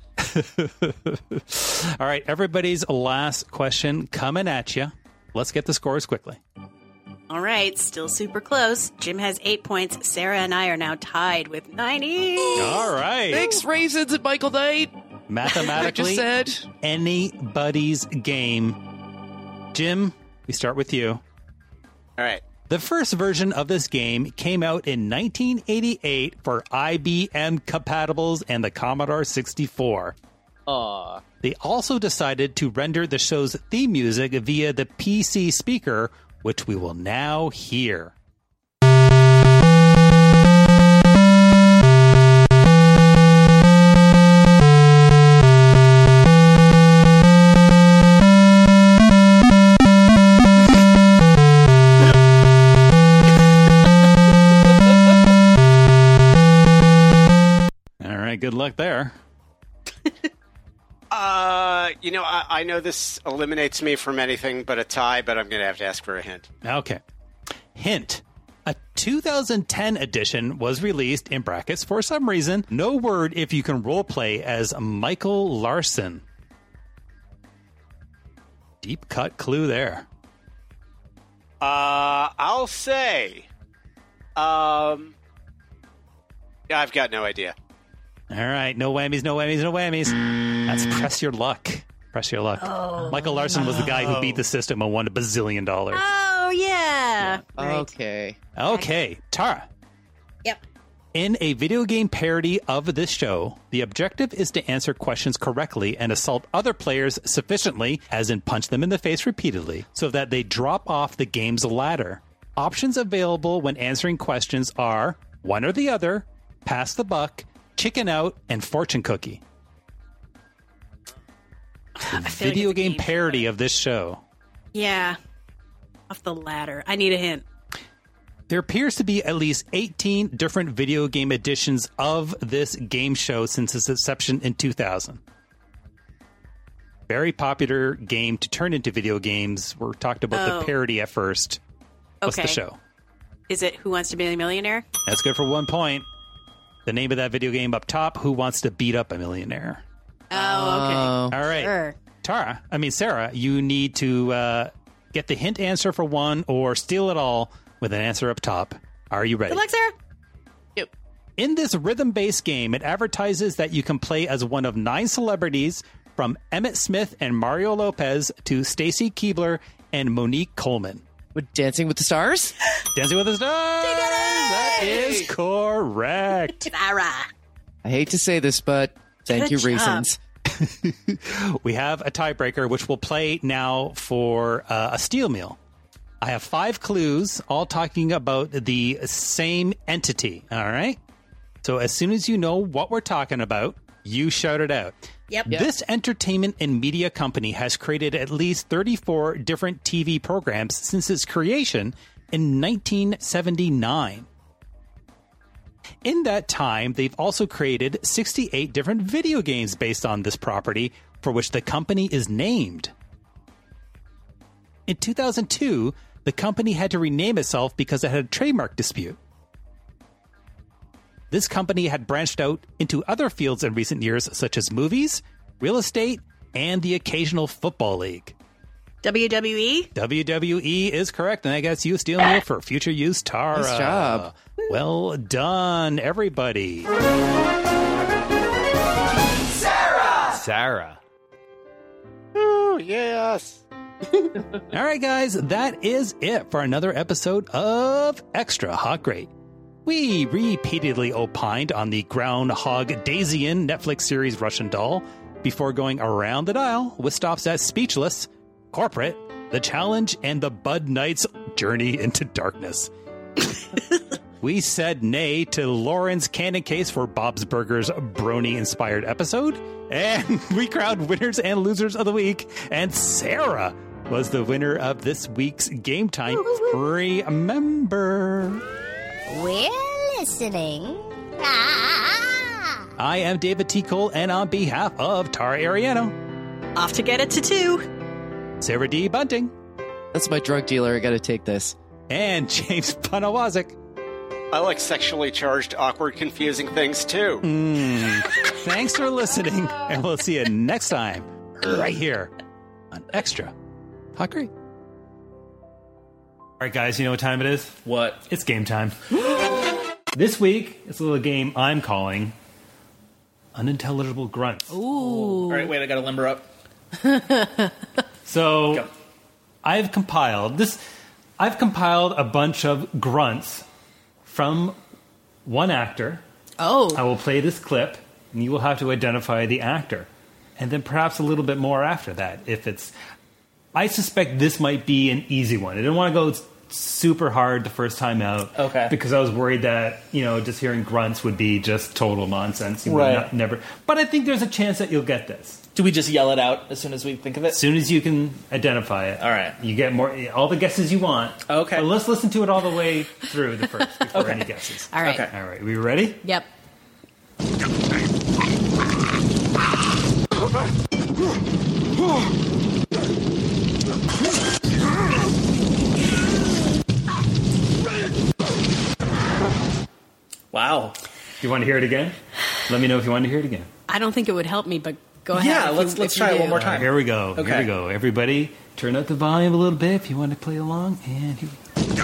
All right, everybody's last question coming at you. Let's get the scores quickly. All right, still super close. Jim has eight points. Sarah and I are now tied with ninety. All right. Thanks, Raisins and Michael Knight. Mathematically, I just said. anybody's game. Jim, we start with you. All right. The first version of this game came out in nineteen eighty-eight for I B M compatibles and the Commodore sixty-four. Aw. They also decided to render the show's theme music via the P C speaker, which we will now hear. All right, good luck there. Uh, you know, I, I know this eliminates me from anything but a tie, but I'm going to have to ask for a hint. Okay. Hint. A two thousand ten edition was released in brackets for some reason. No word if you can roleplay as Michael Larson. Deep cut clue there. Uh, I'll say, um, yeah, I've got no idea. All right, no whammies, no whammies, no whammies. That's press your luck. Press your luck. Oh. Michael Larson was the guy who beat the system and won a bazillion dollars. Oh, yeah. Right. Okay. Okay, Tara. Yep. In a video game parody of this show, the objective is to answer questions correctly and assault other players sufficiently, as in punch them in the face repeatedly, so that they drop off the game's ladder. Options available when answering questions are one or the other, pass the buck, chicken out, and fortune cookie. The video like game, game parody of this show. Yeah. Off the ladder. I need a hint. There appears to be at least eighteen different video game editions of this game show since its inception in two thousand. Very popular game to turn into video games. We're talked about Oh. the parody at first. What's Okay. the show? Is it Who Wants to Be a Millionaire? That's good for one point. The name of that video game up top, Who Wants to Beat Up a Millionaire? Oh, okay. All right. Sure. Tara, I mean, Sarah, you need to uh, get the hint answer for one or steal it all with an answer up top. Are you ready? Good luck, Sarah. Yep. In this rhythm-based game, it advertises that you can play as one of nine celebrities, from Emmett Smith and Mario Lopez to Stacy Keibler and Monique Coleman. With Dancing with the Stars? Dancing with the Stars! That is correct. Sarah. I hate to say this, but thank Good you, job. reasons. We have a tiebreaker, which will play now for uh, a steel meal. I have five clues, all talking about the same entity. All right? So as soon as you know what we're talking about, you shout it out. Yep. This entertainment and media company has created at least thirty-four different T V programs since its creation in nineteen seventy-nine. In that time, they've also created sixty-eight different video games based on this property, for which the company is named. In two thousand two, the company had to rename itself because it had a trademark dispute. This company had branched out into other fields in recent years, such as movies, real estate, and the occasional football league. W W E? W W E is correct, and I guess you steal meal for future use, Tara. Nice job. Well done, everybody. Sarah! Sarah. Oh, yes. All right, guys, that is it for another episode of Extra Hot Great. We repeatedly opined on the Groundhog Daisian Netflix series Russian Doll before going around the dial with stops at Speechless, Corporate, The Challenge, and the Bud Knight's Journey into Darkness. We said nay to Lauren's Canon Case for Bob's Burgers Brony-inspired episode, and we crowned winners and losers of the week, and Sarah was the winner of this week's Game Time. Remember... We're listening. Ah! I am David T. Cole, and on behalf of Tara Ariano, Off to get it to two. Sarah D. Bunting, That's my drug dealer. I got to take this. and James Panawazik. I like sexually charged, awkward, confusing things too. Mm. Thanks for listening, and we'll see you next time, right here on Extra Hot Great. All right, guys, you know what time it is? What? It's game time. This week, it's a little game I'm calling Unintelligible Grunts. Ooh. All right, wait, I got to limber up. So, Go. I've compiled this. I've compiled a bunch of grunts from one actor. Oh. I will play this clip, and you will have to identify the actor, and then perhaps a little bit more after that. If it's, I suspect this might be an easy one. I didn't want to go super hard the first time out, Okay. because I was worried that, you know, just hearing grunts would be just total nonsense. You would Right. not, never. But I think there's a chance that you'll get this. Do we just yell it out as soon as we think of it? As soon as you can identify it. All right. You get more, all the guesses you want. Okay. But let's listen to it all the way through the first before Okay. any guesses. All right. Okay. All right. We ready? Yep. Wow. You want to hear it again? Let me know if you want to hear it again. I don't think it would help me, but go ahead. Yeah, if let's you- let's if you try it do. one more All right, time. here we go. Here Okay. we go. Everybody, turn up the volume a little bit if you want to play along. And here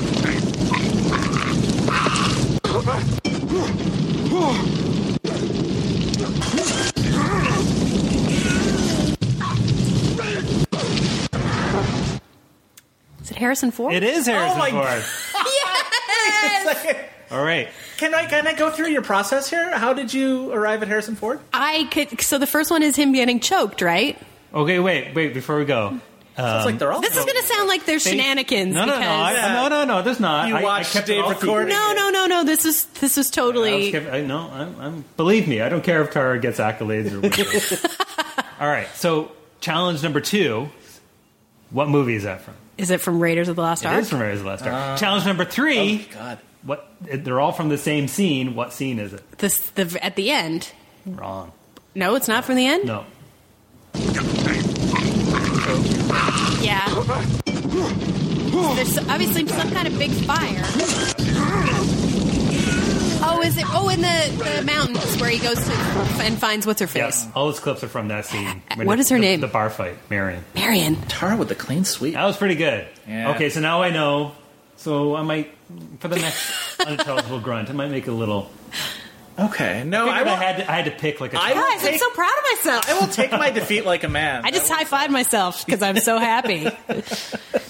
Is it Harrison Ford? It is Harrison Oh my Ford. Yes! All right. Can I can I go through your process here? How did you arrive at Harrison Ford? I could. So the first one is him getting choked, right? Okay, wait, wait, before we go. Sounds like they're all. This is going to sound like there's They- shenanigans. No, no, no, because I, no, no, no. There's not. You I, watched I kept Dave it all recording. No, no, no, no. This is this is secret. I totally. was kept- I, no, I'm, I'm. Believe me, I don't care if Tara gets accolades or whatever. All right, so challenge number two. What movie is that from? Is it from Raiders of the Lost It Ark? is from Raiders of the Lost Ark. Uh, challenge number three. Oh God. What? They're all from the same scene. What scene is it? This the at the end. Wrong. No, it's not from the end. No. Yeah. There's obviously some kind of big fire. Oh, is it? Oh, in the, the mountains where he goes to and finds what's her face. Yes, all those clips are from that scene. What is her the, name? The bar fight, Marion. Marion. Tara with the clean sweep. That was pretty good. Yeah. Okay, so now I know. So I might, for the next unintelligible grunt, I might make a little. Okay. No, I, I, will, I had to, I had to pick like a. I will Guys, I'm take- so proud of myself. I will take my defeat like a man. I just high fived myself because I'm so happy.